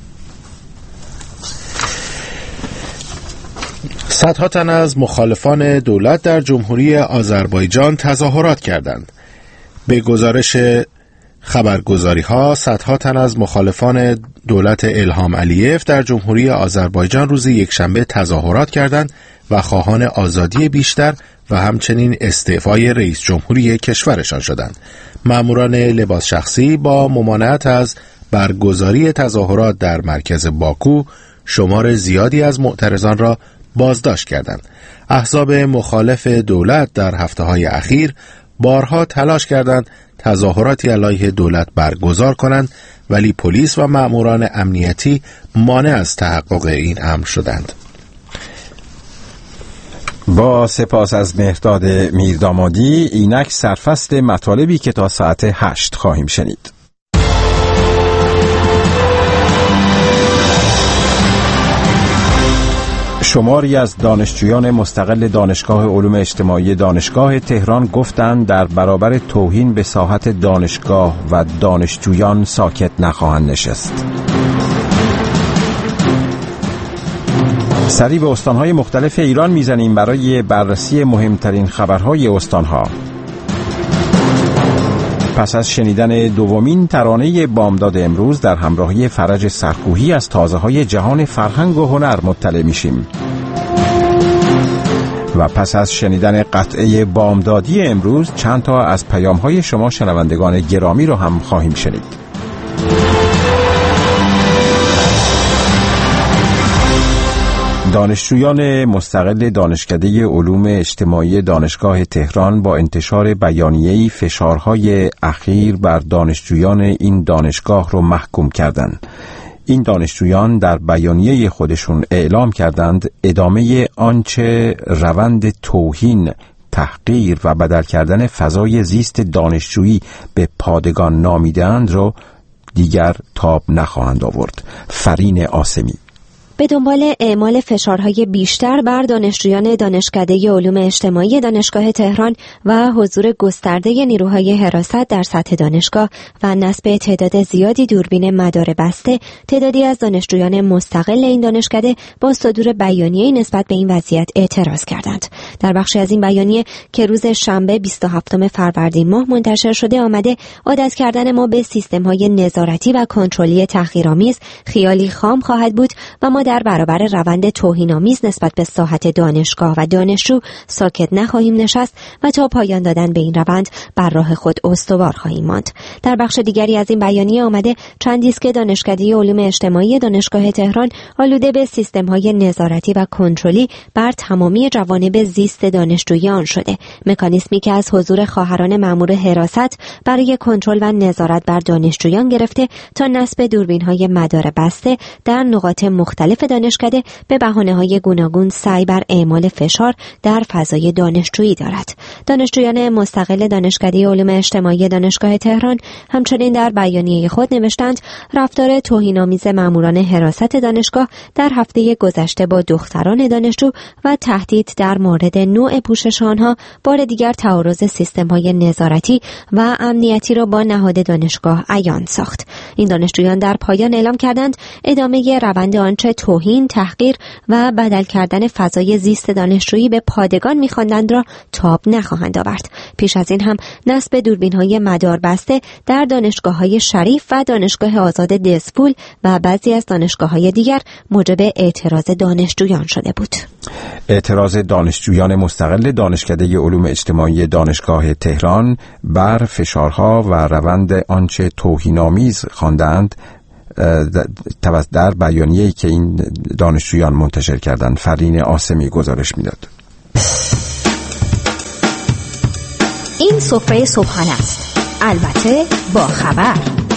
صدها تن از مخالفان دولت در جمهوری آذربایجان تظاهرات کردند. به گزارش خبرگزاری ها، صدها تن از مخالفان دولت الهام علیف در جمهوری آذربایجان روز یکشنبه تظاهرات کردند و خواهان آزادی بیشتر و همچنین استعفای رئیس جمهوری کشورشان شدند. ماموران لباس شخصی با ممانعت از برگزاری تظاهرات در مرکز باکو شمار زیادی از معترضان را بازداشت کردند. احزاب مخالف دولت در هفته‌های اخیر بارها تلاش کردند تظاهراتی علیه دولت برگزار کنند، ولی پلیس و ماموران امنیتی مانع از تحقق این امر شدند. با سپاس از مهرداد میردامادی، اینک سرفصل مطالبی که تا ساعت هشت خواهیم شنید. شماری از دانشجویان مستقل دانشگاه علوم اجتماعی دانشگاه تهران گفتند در برابر توهین به ساحت دانشگاه و دانشجویان ساکت نخواهند نشست. سری به استانهای مختلف ایران میزنیم برای بررسی مهمترین خبرهای استانها. پس از شنیدن دومین ترانه بامداد امروز در همراهی فرج سرکوهی از تازه‌های جهان فرهنگ و هنر مطلع میشیم. و پس از شنیدن قطعه بامدادی امروز چند تا از پیام‌های شما شنوندگان گرامی رو هم خواهیم شنید. دانشجویان مستقل دانشکده علوم اجتماعی دانشگاه تهران با انتشار بیانیه‌ای فشارهای اخیر بر دانشجویان این دانشگاه رو محکوم کردند. این دانشجویان در بیانیه خودشون اعلام کردند ادامه آنچه روند توهین، تحقیر و بدل کردن فضای زیست دانشجویی به پادگان نامیدند رو دیگر تاب نخواهند آورد. فرین آسمی. به دنبال اعمال فشارهای بیشتر بر دانشجویان دانشکده علوم اجتماعی دانشگاه تهران و حضور گسترده نیروهای حراست در سطح دانشگاه و نصب تعداد زیادی دوربین مدار بسته، تعدادی از دانشجویان مستقل این دانشکده با صدور بیانیه‌ای نسبت به این وضعیت اعتراض کردند. در بخشی از این بیانیه که روز شنبه بیست و هفتم فروردین ماه منتشر شده آمده عادت کردن ما به سیستم‌های نظارتی و کنترلی تحقیرآمیز خیالی خام خواهد بود و ما در برابر روند توهین‌آمیز نسبت به ساحت دانشگاه و دانشجو ساکت نخواهیم نشست و تا پایان دادن به این روند بر راه خود استوار خواهیم ماند. در بخش دیگری از این بیانیه آمده چندی است که دانشکده علوم اجتماعی دانشگاه تهران آلوده به سیستم‌های نظارتی و کنترلی بر تمامی جوانب زیست دانشجویان شده، مکانیزمی که از حضور خواهران مأمور حراست برای کنترل و نظارت بر دانشجویان گرفته تا نصب دوربین‌های مدار بسته در نقاط مختلف دانشکده به بهانه‌های گوناگون سعی بر اعمال فشار در فضای دانشجویی دارد. دانشجویان مستقل دانشکده علوم اجتماعی دانشگاه تهران همچنین در بیانیه خود نوشتند رفتار توهین‌آمیز ماموران حراست دانشگاه در هفته گذشته با دختران دانشجو و تهدید در مورد نوع پوشش آنها بار دیگر تعارض سیستم‌های نظارتی و امنیتی را با نهاد دانشگاه عیان ساخت. این دانشجویان در پایان اعلام کردند ادامه روند آنچه توهین، تحقیر و بدل کردن فضای زیست دانشجویی به پادگان می‌خواندند را تاب نخواهند آورد. پیش از این هم نصب دوربین‌های مدار بسته در دانشگاه‌های شریف و دانشگاه آزاد دسپول و بعضی از دانشگاه‌های دیگر موجب اعتراض دانشجویان شده بود. اعتراض دانشجویان مستقل دانشکده علوم اجتماعی دانشگاه تهران بر فشارها و روند آنچه توهین‌آمیز خواندند در بیانیه‌ای که این دانشجویان منتشر کردند. فرین آسمی گزارش میداد. این سفره صبحانه است، البته با خبر.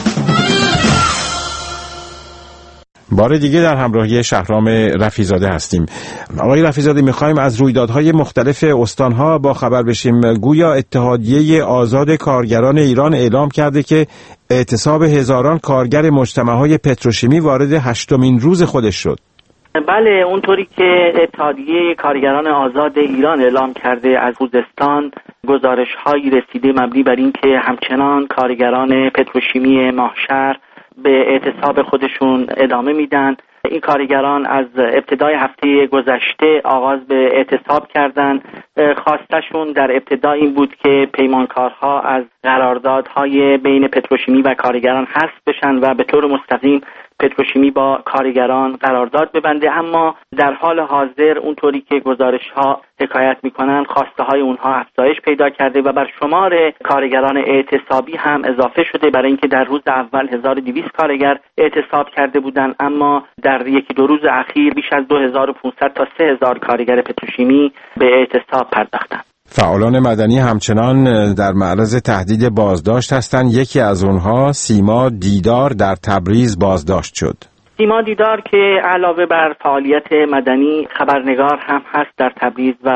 بار دیگه در همراهی شهرام رفیزاده هستیم. آقای رفیزاده، میخوایم از رویدادهای مختلف استانها با خبر بشیم. گویا اتحادیه آزاد کارگران ایران اعلام کرده که اعتصاب هزاران کارگر مجتمع‌های پتروشیمی وارد هشتمین روز خودش شد. بله، اونطوری که اتحادیه کارگران آزاد ایران اعلام کرده از خوزستان گزارش‌هایی رسیده مبنی بر این که همچنان کارگران پتروشیمی ماهشهر به اعتصاب خودشون ادامه میدن. این کارگران از ابتدای هفته گذشته آغاز به اعتصاب کردند. خواستشون در ابتدا این بود که پیمانکارها از قراردادهای بین پتروشیمی و کارگران حذف بشن و به طور مستقیم پتروشیمی با کارگران قرارداد ببنده، اما در حال حاضر اونطوری که گزارش‌ها حکایت می‌کنن خواسته های اونها افزایش پیدا کرده و بر شمار کارگران اعتصابی هم اضافه شده، برای اینکه در روز اول هزار و دویست کارگر اعتصاب کرده بودند، اما در یکی دو روز اخیر بیش از دو هزار و پانصد تا سه هزار کارگر پتروشیمی به اعتصاب پرداختند. فعالان مدنی همچنان در معرض تهدید بازداشت هستند. یکی از اونها سیما دیدار در تبریز بازداشت شد. سیما دیدار که علاوه بر فعالیت مدنی خبرنگار هم هست در تبریز و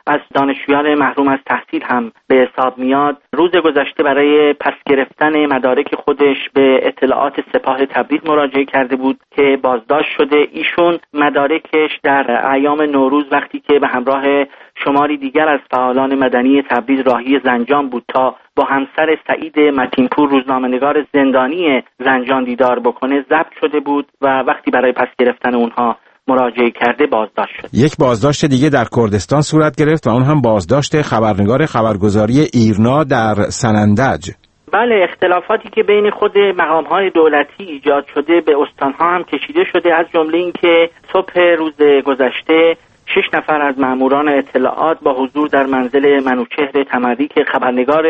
از دانشجویان محروم از تحصیل هم به حساب میاد، روز گذشته برای پس گرفتن مدارک خودش به اطلاعات سپاه تبریز مراجعه کرده بود که بازداشت شده. ایشون مدارکش در ایام نوروز وقتی که به همراه شماری دیگر از فعالان مدنی تبریز راهی زنجان بود تا با همسر سعید متینپور روزنامه‌نگار زندانی زنجان دیدار بکنه ضبط شده بود و وقتی برای پس گرفتن اونها مراجعه کرده بازداشت شد. یک بازداشت دیگه در کردستان صورت گرفت و اون هم بازداشت خبرنگار خبرگزاری ایرنا در سنندج. بله، اختلافاتی که بین خود مقام‌های دولتی ایجاد شده به استان‌ها هم کشیده شده، از جمله اینکه صبح روز گذشته شش نفر از ماموران اطلاعات با حضور در منزل منوچهر تمری که خبرنگار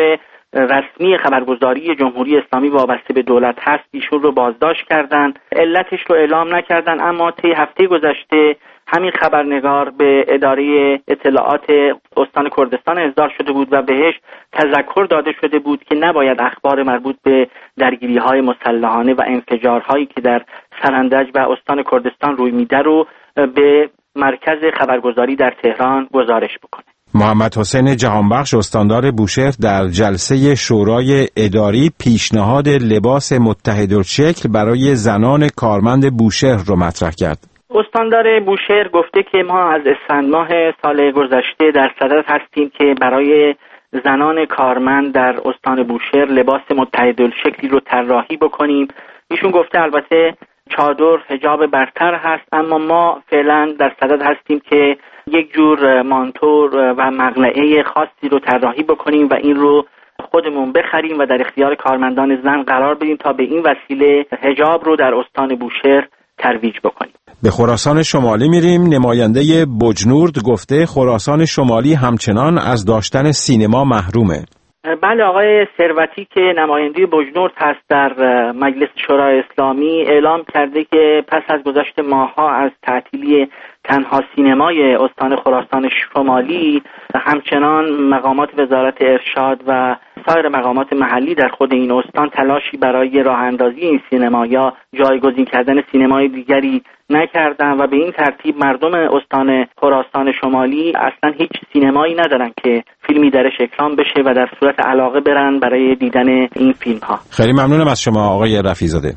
رسمی خبرگزاری جمهوری اسلامی وابسته به دولت هست ایشون رو بازداشت کردند. علتش رو اعلام نکردن، اما طی هفته گذشته همین خبرنگار به اداره اطلاعات استان کردستان احضار شده بود و بهش تذکر داده شده بود که نباید اخبار مربوط به درگیری‌های مسلحانه و انفجارهایی که در سرندج و استان کردستان روی میده رو به مرکز خبرگزاری در تهران گزارش بکنه. محمد حسین جهانبخش استاندار بوشهر در جلسه شورای اداری پیشنهاد لباس متحدالشکل برای زنان کارمند بوشهر رو مطرح کرد. استاندار بوشهر گفته که ما از اسفند ماه سال گذشته در صدد هستیم که برای زنان کارمند در استان بوشهر لباس متحدالشکلی رو طراحی بکنیم. ایشون گفته البته چادر حجاب برتر هست، اما ما فعلا در صدد هستیم که یک جور مانتور و مقنعه خاصی رو طراحی بکنیم و این رو خودمون بخریم و در اختیار کارمندان زن قرار بدیم تا به این وسیله حجاب رو در استان بوشهر ترویج بکنیم. به خراسان شمالی میریم. نماینده بجنورد گفته خراسان شمالی همچنان از داشتن سینما محرومه. بله، آقای ثروتی که نماینده بجنورد هست در مجلس شورای اسلامی اعلام کرده که پس از گذشت ماه‌ها از تعطیلی تنها سینمای استان خراسان شمالی، همچنان مقامات وزارت ارشاد و سایر مقامات محلی در خود این استان تلاشی برای راه اندازی این سینما یا جایگزین کردن سینمای دیگری نکردن و به این ترتیب مردم استان خراسان شمالی اصلا هیچ سینمایی ندارن که فیلمی درش اکرام بشه و در صورت علاقه برن برای دیدن این فیلم ها. خیلی ممنونم از شما آقای رفیع‌زاده.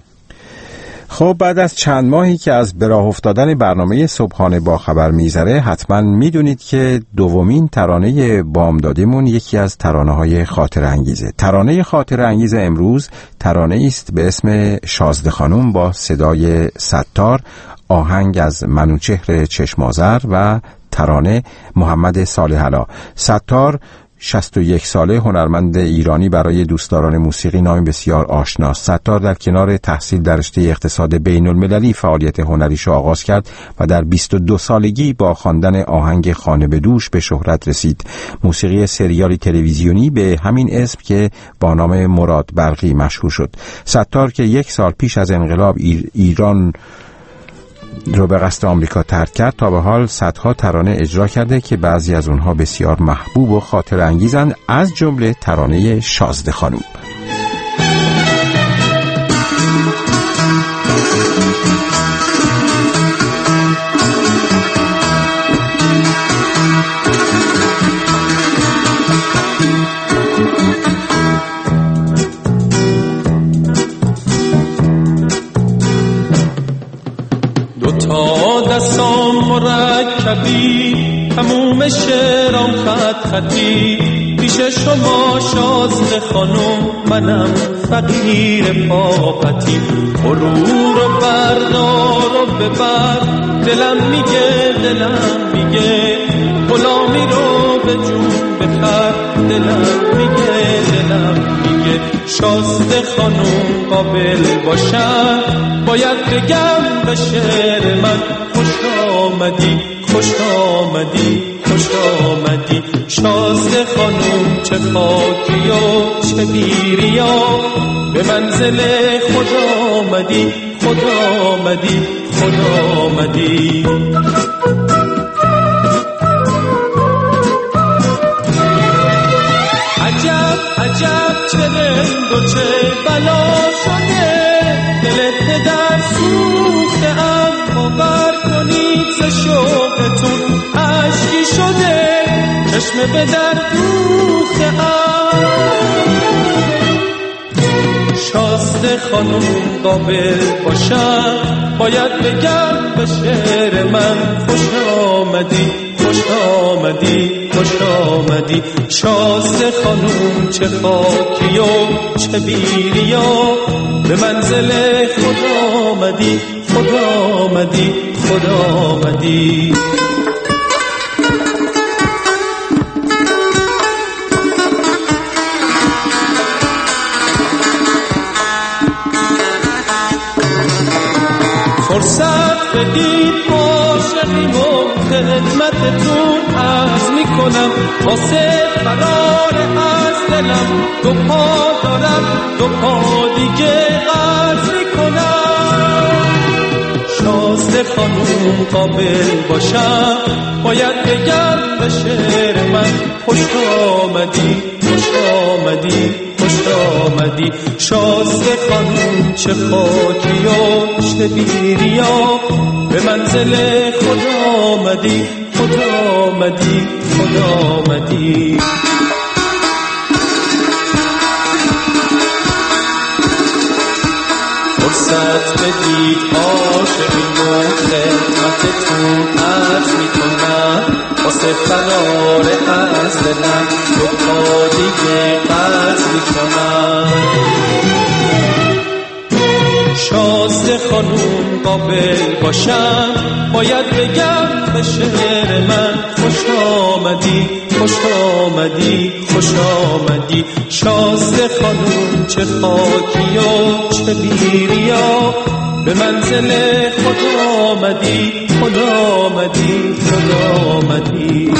خب بعد از چند ماهی که از به راه افتادن برنامه صبحانه با خبر میذاره، حتما میدونید که دومین ترانه بامدادیمون یکی از ترانه‌های خاطر انگیزه. ترانه خاطر انگیز امروز ترانه است به اسم شازده خانم با صدای ستار، آهنگ از منوچهر چشمازر و ترانه محمد صالح علا. ستار شصت و یک ساله هنرمند ایرانی برای دوستداران موسیقی نام بسیار آشناست. ستار در کنار تحصیل در رشته اقتصاد بین المللی فعالیت هنریش را آغاز کرد و در بیست و دو سالگی با خواندن آهنگ خانه به دوش به شهرت رسید. موسیقی سریالی تلویزیونی به همین اسم که با نام مراد برقی مشهور شد. ستار که یک سال پیش از انقلاب ایر ایران رو به قصد آمریکا ترک کرد، تا به حال صدها ترانه اجرا کرده که بعضی از اونها بسیار محبوب و خاطر انگیزند، از جمله ترانه شازده خانم. دستان مرکبی تموم شعرام خط خطی پیش شما شازده خانم، منم فقیر پاپتی. برو رو بردار و ببر، دلم میگه دلم میگه غلامی رو به جون بخر، دلم میگه دلم میگه شازده خانم قابل باشن، باید بگم به شعر من خوش آمدی خوش آمدی خوش آمدی. شازده خانم چه پاکی و چه بیریا، به منزل خدا آمدی خدا آمدی خدا آمدی. عجب عجب چه رنگ و چه بلا شده، دل پدر سوخته ام باور کنید ز شوقتون اشکی شده. چشم به در دوخته شازده خانوم قابل باشم باید بگم به شعر من خوش آمدی خوش آمدی خوش آمدی شازده خانوم چه خاکی و چه بیریا به منزل خود آمدی خود آمدی خود آمدی فرصت بدید عاشقیم و خدمتتون عرض میکنم واسه فرار از دلم دو پا دارم دو پا دیگه عرض میکنم شازده خانوم قابل باشم باید بگم به شعر من خوش آمدی خوش آمدی خوش آمدی شازده خانوم چه خاکی و چه بیریا به منزل خود آمدی خود آمدی خود آمدی فرصت بدید عاشقیم و خدمتتون عرض میکنم واسه فرار از دلم دو پا دیگه قرض میکنم شازده خانوم قابل باشم باید بگم به شعر من خوش آمدی خوش آمدی خوش آمدی شازده خانوم چه خاکی و چه بیریا به منزل خود آمدی خود آمدی خود آمدی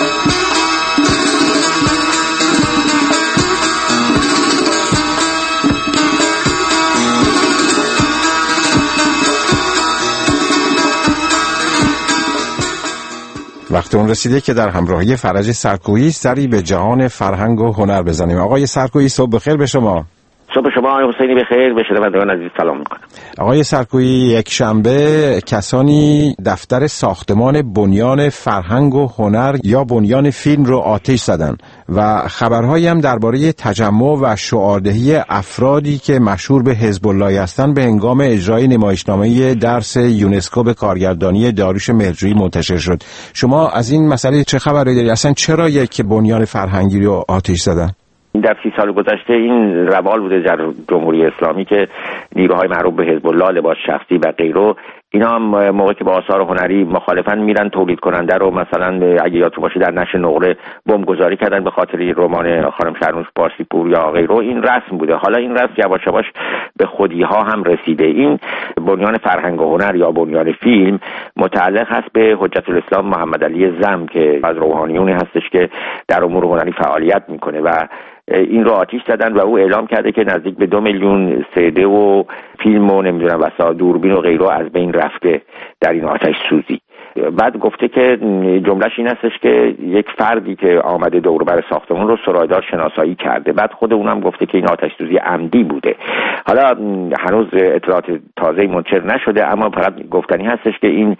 وقت اون رسیده که در همراهی فرج سرکویی سری به جهان فرهنگ و هنر بزنیم. آقای سرکویی صبح بخیر به شما. صبح شما آقای حسینی بخیر، به شنوندگان عزیز سلام میکنم. آقای سرکویی، یک شنبه کسانی دفتر ساختمان بنیان فرهنگ و هنر یا بنیان فیلم رو آتش زدن و خبرهایی هم درباره تجمع و شعاردهی افرادی که مشهور به حزب الله هستند به هنگام اجرای نمایشنامه درس یونسکو به کارگردانی داریوش مهرجویی منتشر شد. شما از این مسئله چه خبری دارید؟ اصلا چرا یک بنیان فرهنگی رو آتش زدن؟ در سی سال گذشته این روال بوده در جمهوری اسلامی که نیروهای معروف به حزب الله، لباس شخصی و غیره، اینا هم موقعی که با آثار هنری مخالفن میرن تولید کننده رو، مثلا اگه یادتون باشه در نشر نقره بمبگذاری کردن به خاطر رمان خانم شهرنوش پارسیپور یا غیره. این رسم بوده. حالا این رسم یواش یواش به خودی ها هم رسیده. این بنیان فرهنگ و هنر یا بنیان فیلم متعلق هست به حجت الاسلام محمد علی زم که از روحانیونی هستش که در امور هنری فعالیت میکنه و این رو آتش زدن و او اعلام کرده که نزدیک به دو میلیون سیده و فیلم و نمیدونم وسایل دوربین و غیره از بین رفته در این آتش سوزی. بعد گفته که جملهش این هستش که یک فردی که آمده دور بر ساختمان رو سرایدار شناسایی کرده. بعد خود اونم گفته که این آتش سوزی عمدی بوده. حالا هنوز اطلاعات تازه منتشر نشده، اما فقط گفتنی هستش که این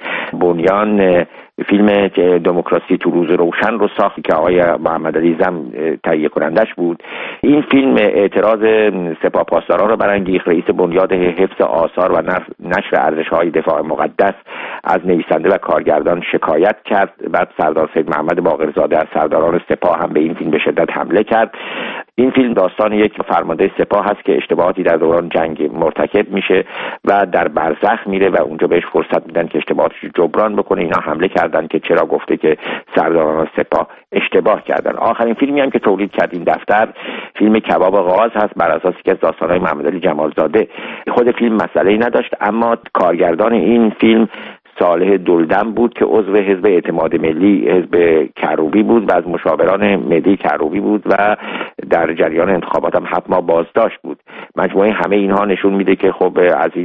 بنیان فیلم دموکراسی تو روز روشن رو ساخت که آقای محمد علی زم تهیه کنندش بود. این فیلم اعتراض سپاه پاسداران رو برانگیخت. رئیس بنیاد حفظ آثار و نشر ارزش‌های دفاع مقدس از نویسنده و کارگردان شکایت کرد. بعد سردار سید محمد باقرزاده از سرداران سپاه هم به این فیلم به شدت حمله کرد. این فیلم داستان یک فرمانده سپاه هست که اشتباهاتی در دوران جنگ مرتکب میشه و در برزخ میره و اونجا بهش فرصت میدن که اشتباهاتش جبران بکنه. اینا حمله کردن که چرا گفته که سرداران سپاه اشتباه کردن. آخرین فیلمی هم که تولید کرد این دفتر فیلم کباب غاز هست بر اساس که از داستان‌های محمد علی جمالزاده. خود فیلم مسئله‌ای نداشت، اما کارگردان این فیلم صالح دلدم بود که عضو حزب اعتماد ملی، حزب کروبی بود و از مشاوران ملی کروبی بود و در جریان انتخابات هم هفت ماه بازداشت بود. مجموعه همه اینها نشون میده که خب از این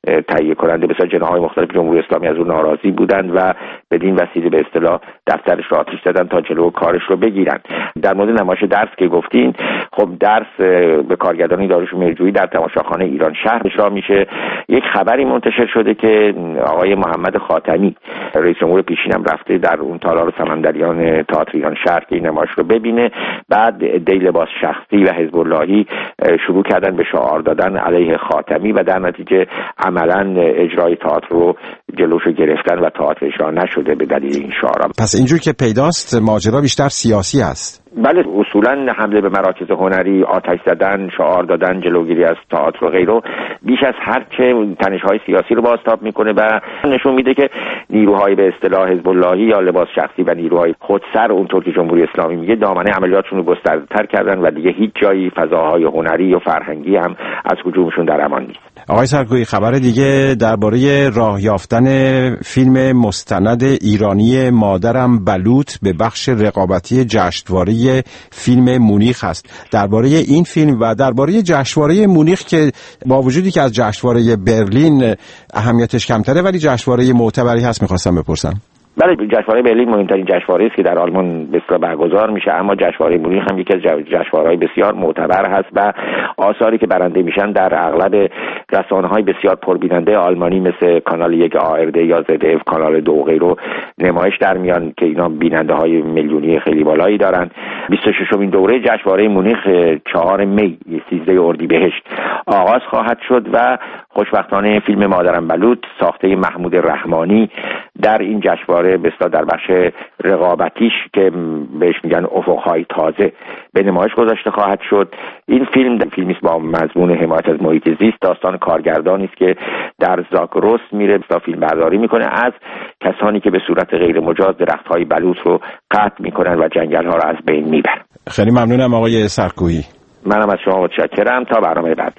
تهیه کننده بسیار جناح‌های مختلف جمهوری اسلامی از اون ناراضی بودند و بدین وسیله به اصطلاح دفترش رو آتش زدن تا جلو کارش رو بگیرن. در مورد نمایش درس که گفتین، خب درس به کارگردانی داریوش مهرجویی در تماشاخانه ایران شهر اجرا میشه. یک خبری منتشر شده که آقای محمد خاتمی رئیس جمهور پیشین هم رفته در اون تالار سمندریان تئاتر ایران شهر که این نمایش رو ببینه. بعد دی لباس شخصی و حزب اللهی شروع کردن به شعار دادن علیه خاتمی و در نتیجه عملاً اجرای تئاتر رو جلوشو گرفتن و تئاتر اجرا نشده به دلیل این شعارا. پس اینجور که پیداست ماجرا بیشتر سیاسی است. بله، اصولاً حمله به مراکز هنری، آتش زدن، شعار دادن، جلوگیری از تئاتر و غیره بیش از هر چه تنش‌های سیاسی رو بازتاب میکنه و نشون میده که نیروهای به اصطلاح حزب اللهی یا لباس شخصی و نیروهای خودسر اونطور که جمهوری اسلامی میگه دامنه عملیاتشون رو گسترده‌تر کردن و دیگه هیچ جایی فضاهای هنری و فرهنگی هم از هجومشون در امان نیست. آقای سرگویی، خبر دیگه درباره راه یافتن فیلم مستند ایرانی مادرم بلوط به بخش رقابتی جشنواره فیلم مونیخ است. درباره این فیلم و درباره جشنواره مونیخ که با وجودی که از جشنواره برلین اهمیتش کمتره ولی جشنواره معتبری هست می‌خواستم بپرسم. بله، جشنواره برلین مهمترین جشنواره است که در آلمان به اصطلاح برگزار میشه، اما جشنواره مونیخ هم یکی از جشنواره‌های بسیار معتبر هست و آثاری که برنده میشن در اغلب رسانه‌های بسیار پربیننده آلمانی مثل کانال یک آ ار دی یا زد اف کانال دو و غیره نمایش در میان که اینا بیننده‌های میلیونی خیلی بالایی دارن. بیست و ششمین دوره جشنواره مونیخ چهارم می سیزده اردیبهشت آغاز خواهد شد و خوشبختانه فیلم مادرم بلوط ساخته محمود رحمانی در این جشنواره به اصطلاح در بخش رقابتیش که بهش میگن افق‌های تازه به نمایش گذاشته خواهد شد. این فیلم فیلمی است با مضمون حمایت از محیط زیست، داستان کارگردانی است که در زاگرس میره تا فیلم برداری میکنه از کسانی که به صورت غیر مجاز درخت‌های بلوط رو قطع میکنن و جنگل‌ها رو از بین میبرن. خیلی ممنونم آقای سرکویی. منم از شما متشکرم. تا برنامه بعد.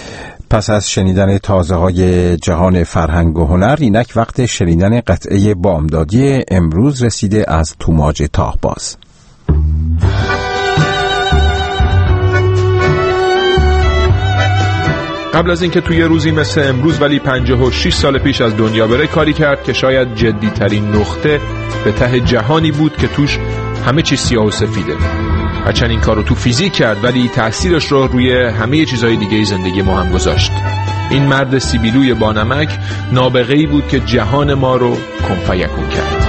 پس از شنیدن تازه های جهان فرهنگ و هنر، اینک وقت شنیدن قطعه بامدادی امروز رسیده از توماج تاهباز. قبل از اینکه توی روزی مثل امروز ولی پنجاه و شش سال پیش از دنیا بره، کاری کرد که شاید جدی ترین نقطه به ته جهانی بود که توش همه چیز سیاه و سفیده. هرچند این کارو تو فیزیک کرد ولی تأثیرش رو روی همه چیزهای دیگه زندگی ما هم گذاشت. این مرد سیبیلوی بانمک نابغه‌ای بود که جهان ما رو کن فیکون کرد.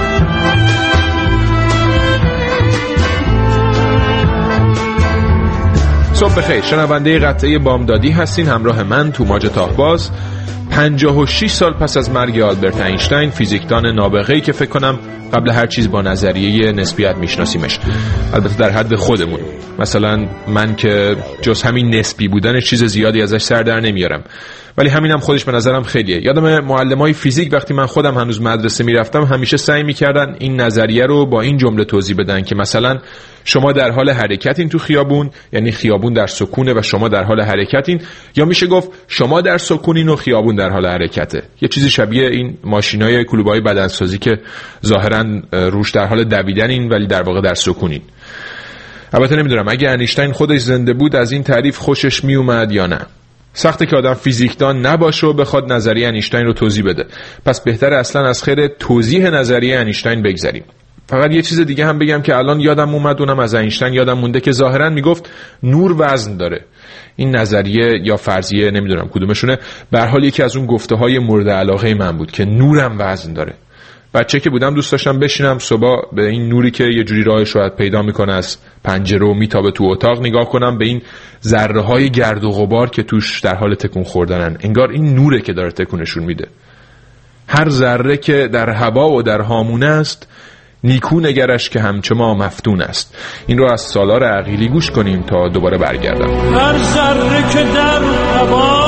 صبح بخیر، شنونده قطعه بامدادی هستین، همراه من توماج تاهباز. پنجاه و شش سال پس از مرگ آلبرت اینشتین، فیزیکدان نابغه‌ای که فکر کنم قبل هر چیز با نظریه نسبیت میشناسیمش، البته در حد خودمون. مثلا من که جز همین نسبی بودنش چیز زیادی ازش سر در نمیارم، ولی همینم خودش به نظرم خیلیه. یادم معلمای فیزیک وقتی من خودم هنوز مدرسه میرفتم همیشه سعی میکردن این نظریه رو با این جمله توضیح بدن که مثلا شما در حال حرکتین تو خیابون، یعنی خیابون در سکونه و شما در حال حرکتین، یا میشه گفت شما در سکونین و خیابون در حال حرکته. یه چیزی شبیه این ماشینای کلوبای بدنسازی که ظاهرا روش در حال دویدنین ولی در واقع در سکونین. البته نمیدونم اگه اینشتین خودش زنده بود از این تعریف خوشش میومد یا نه. سخته که آدم فیزیکدان نباشه و بخواد نظریه اینشتین رو توضیح بده، پس بهتره اصلا از خیر توضیح نظریه اینشتین بگذریم. فقط یه چیز دیگه هم بگم که الان یادم اومد، اونم از اینشتین یادم مونده که ظاهرا میگفت نور وزن داره. این نظریه یا فرضیه نمیدونم کدومشونه، به هر حال یکی از اون گفته های مورد علاقه من بود که نورم وزن داره. بچه که بودم دوست داشتم بشینم صبح به این نوری که یه جوری راهش رو پیدا میکنه از پنجره و میتابه تو اتاق نگاه کنم، به این ذره های گرد و غبار که توش در حال تکون خوردنن. انگار این نوره که داره تکونشون میده. هر ذره که در هوا و در هامون است نیکو نگرش که همچو ما مفتون است. این رو از سالار عقیلی گوش کنیم تا دوباره برگردم. هر ذره که در هوا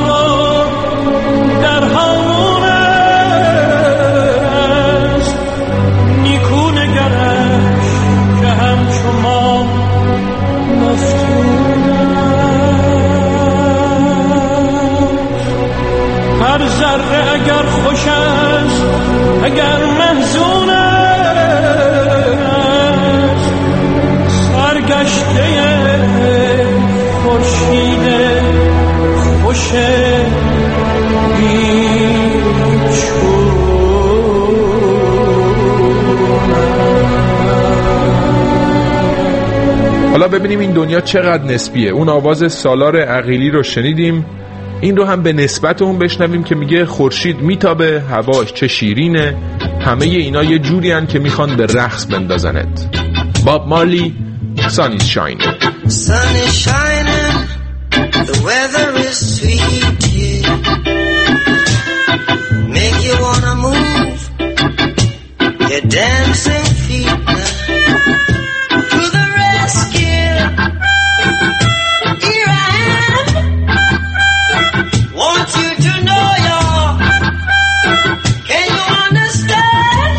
در هامون است نیکو نگرش که همچو ما مفتون است. هر ذره اگر خوش است اگر محزون گشته خورشید خوشه حالا ببینیم این دنیا چقدر نسبیه. اون آواز سالار عقیلی رو شنیدیم، این رو هم به نسبت اون بشنویم که میگه خورشید میتابه، هواش چه شیرینه، همه اینا یه جوری هن که میخوان به رقص بندازنت. باب مارلی، Sun is shining. Sun is shining, the weather is sweet, yeah. Make you wanna move your dancing feet now. To the rescue, here I am. Want you to know you're, can you understand?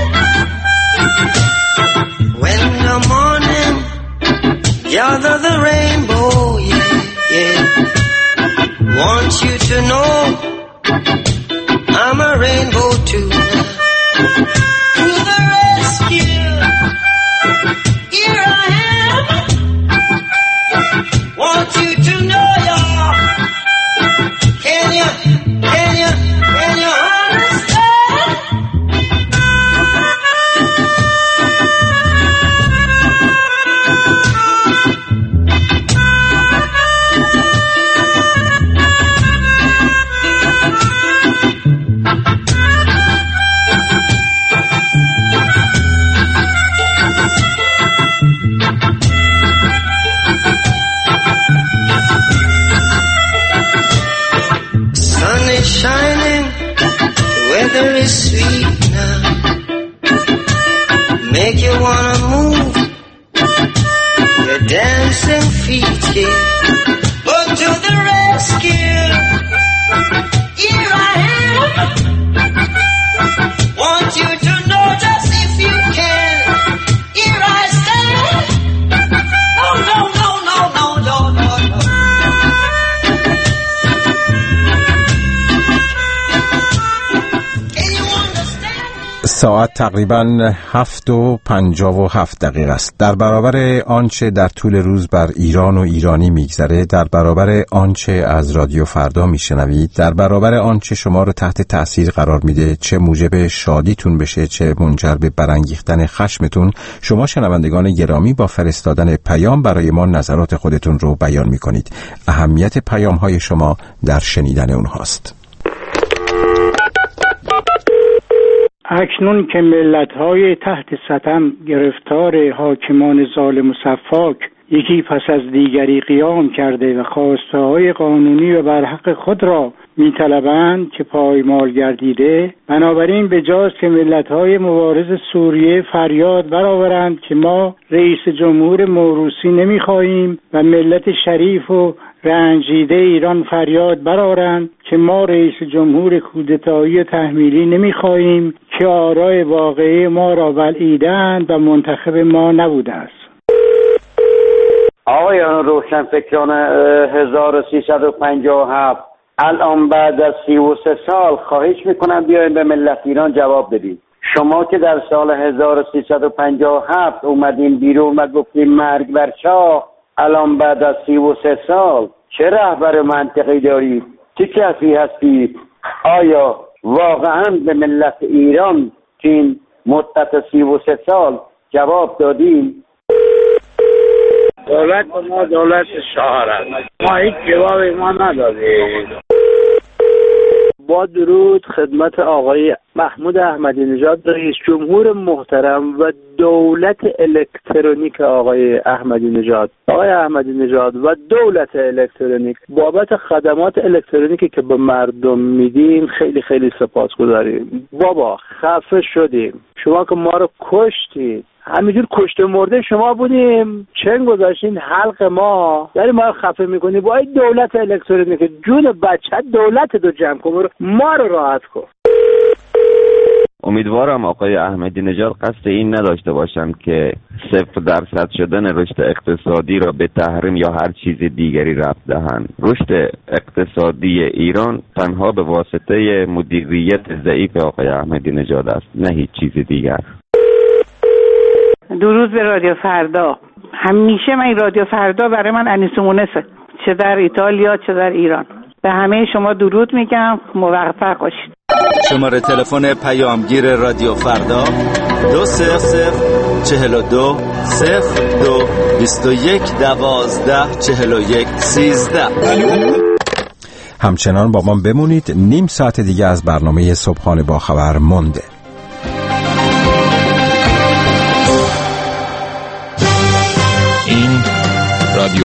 When the morning gather the rainbow, yeah, yeah. Want you to know I'm a rainbow too. To the rescue, here I am. Want you to know you're, can you, can you, can you understand? Shining, the weather is sweet now. Make you wanna move your dancing feet, yeah. But to the rescue, here I am. Want you to know just if you can, here I stand. No, no, no, no, no, no, no, no. ساعت تقریباً هفت و پنجاه و هفت دقیقه است. در برابر آنچه در طول روز بر ایران و ایرانی میگذره، در برابر آنچه از رادیو فردا میشنوید، در برابر آنچه شما رو تحت تأثیر قرار میده، چه موجب شادیتون بشه چه منجر به برانگیختن خشمتون، شما شنوندگان گرامی با فرستادن پیام برای ما نظرات خودتون رو بیان میکنید. اهمیت پیام های شما در شنیدن اونهاست. اکنون که ملت‌های تحت ستم گرفتار حاکمان ظالم و سفاک یکی پس از دیگری قیام کرده و خواسته‌های قانونی و برحق خود را می‌طلبند که پایمال گردیده، بنابراین به جاست که ملت‌های مبارز سوریه فریاد برآورند که ما رئیس جمهور موروثی نمی‌خواهیم و ملت شریف و رنجیده ایران فریاد برآورند که ما رئیس جمهور کودتایی تحمیلی نمی‌خواهیم که آرای واقعی ما را بلعیدند و منتخب ما نبوده است. آقایان روشنفکران هزار و سیصد و پنجاه و هفت، الان بعد از سی و سه سال خواهش میکنم بیاین به ملت ایران جواب بدید. شما که در سال هزار و سیصد و پنجاه و هفت اومدین بیرون و گفتین مرگ بر شاه، الان بعد از سی و سه سال چه رهبر منطقی دارید؟ چه کسی هستید؟ آیا واقعا به ملت ایران که این مدت سی و سه سال جواب دادیم؟ دولت ما دولت شاه است، ما هیچ جوابی ما ندادیم. با درود خدمت آقای محمود احمدی نژاد رئیس جمهور محترم و دولت الکترونیک آقای احمدی نژاد. آقای احمدی نژاد و دولت الکترونیک بابت خدمات الکترونیکی که به مردم میدین خیلی خیلی سپاسگزاریم. بابا خفه شدیم، شما که ما رو کشتید، همینجور کشته مرده شما بودیم، چنگ گذاشتین حلق ما، داری ما رو خفه میکنی. با این دولت الکترونیک جون بچه دولت دو جمع کن، ما رو راحت کن. امیدوارم آقای احمدی نژاد قصد این نداشته باشم که صفر درصد شدن رشد اقتصادی را به تحریم یا هر چیز دیگری ربط دهند. رشد اقتصادی ایران تنها به واسطه مدیریت ضعیف آقای احمدی نژاد است، نه هیچ چیز دیگر. درود به رادیو فردا. همیشه من رادیو فردا برای من انیس و مونسه، چه در ایتالیا چه در ایران. به همه شما درود میگم، موفق باشید. شماره تلفن پیامگیر رادیو فردا دو صفر صفر چهل و دو صفر دو بیست و یک دوازده چهل و یک سیزده. همچنان با ما بمونید، نیم ساعت دیگه از برنامه صبحانه با خبر مونده.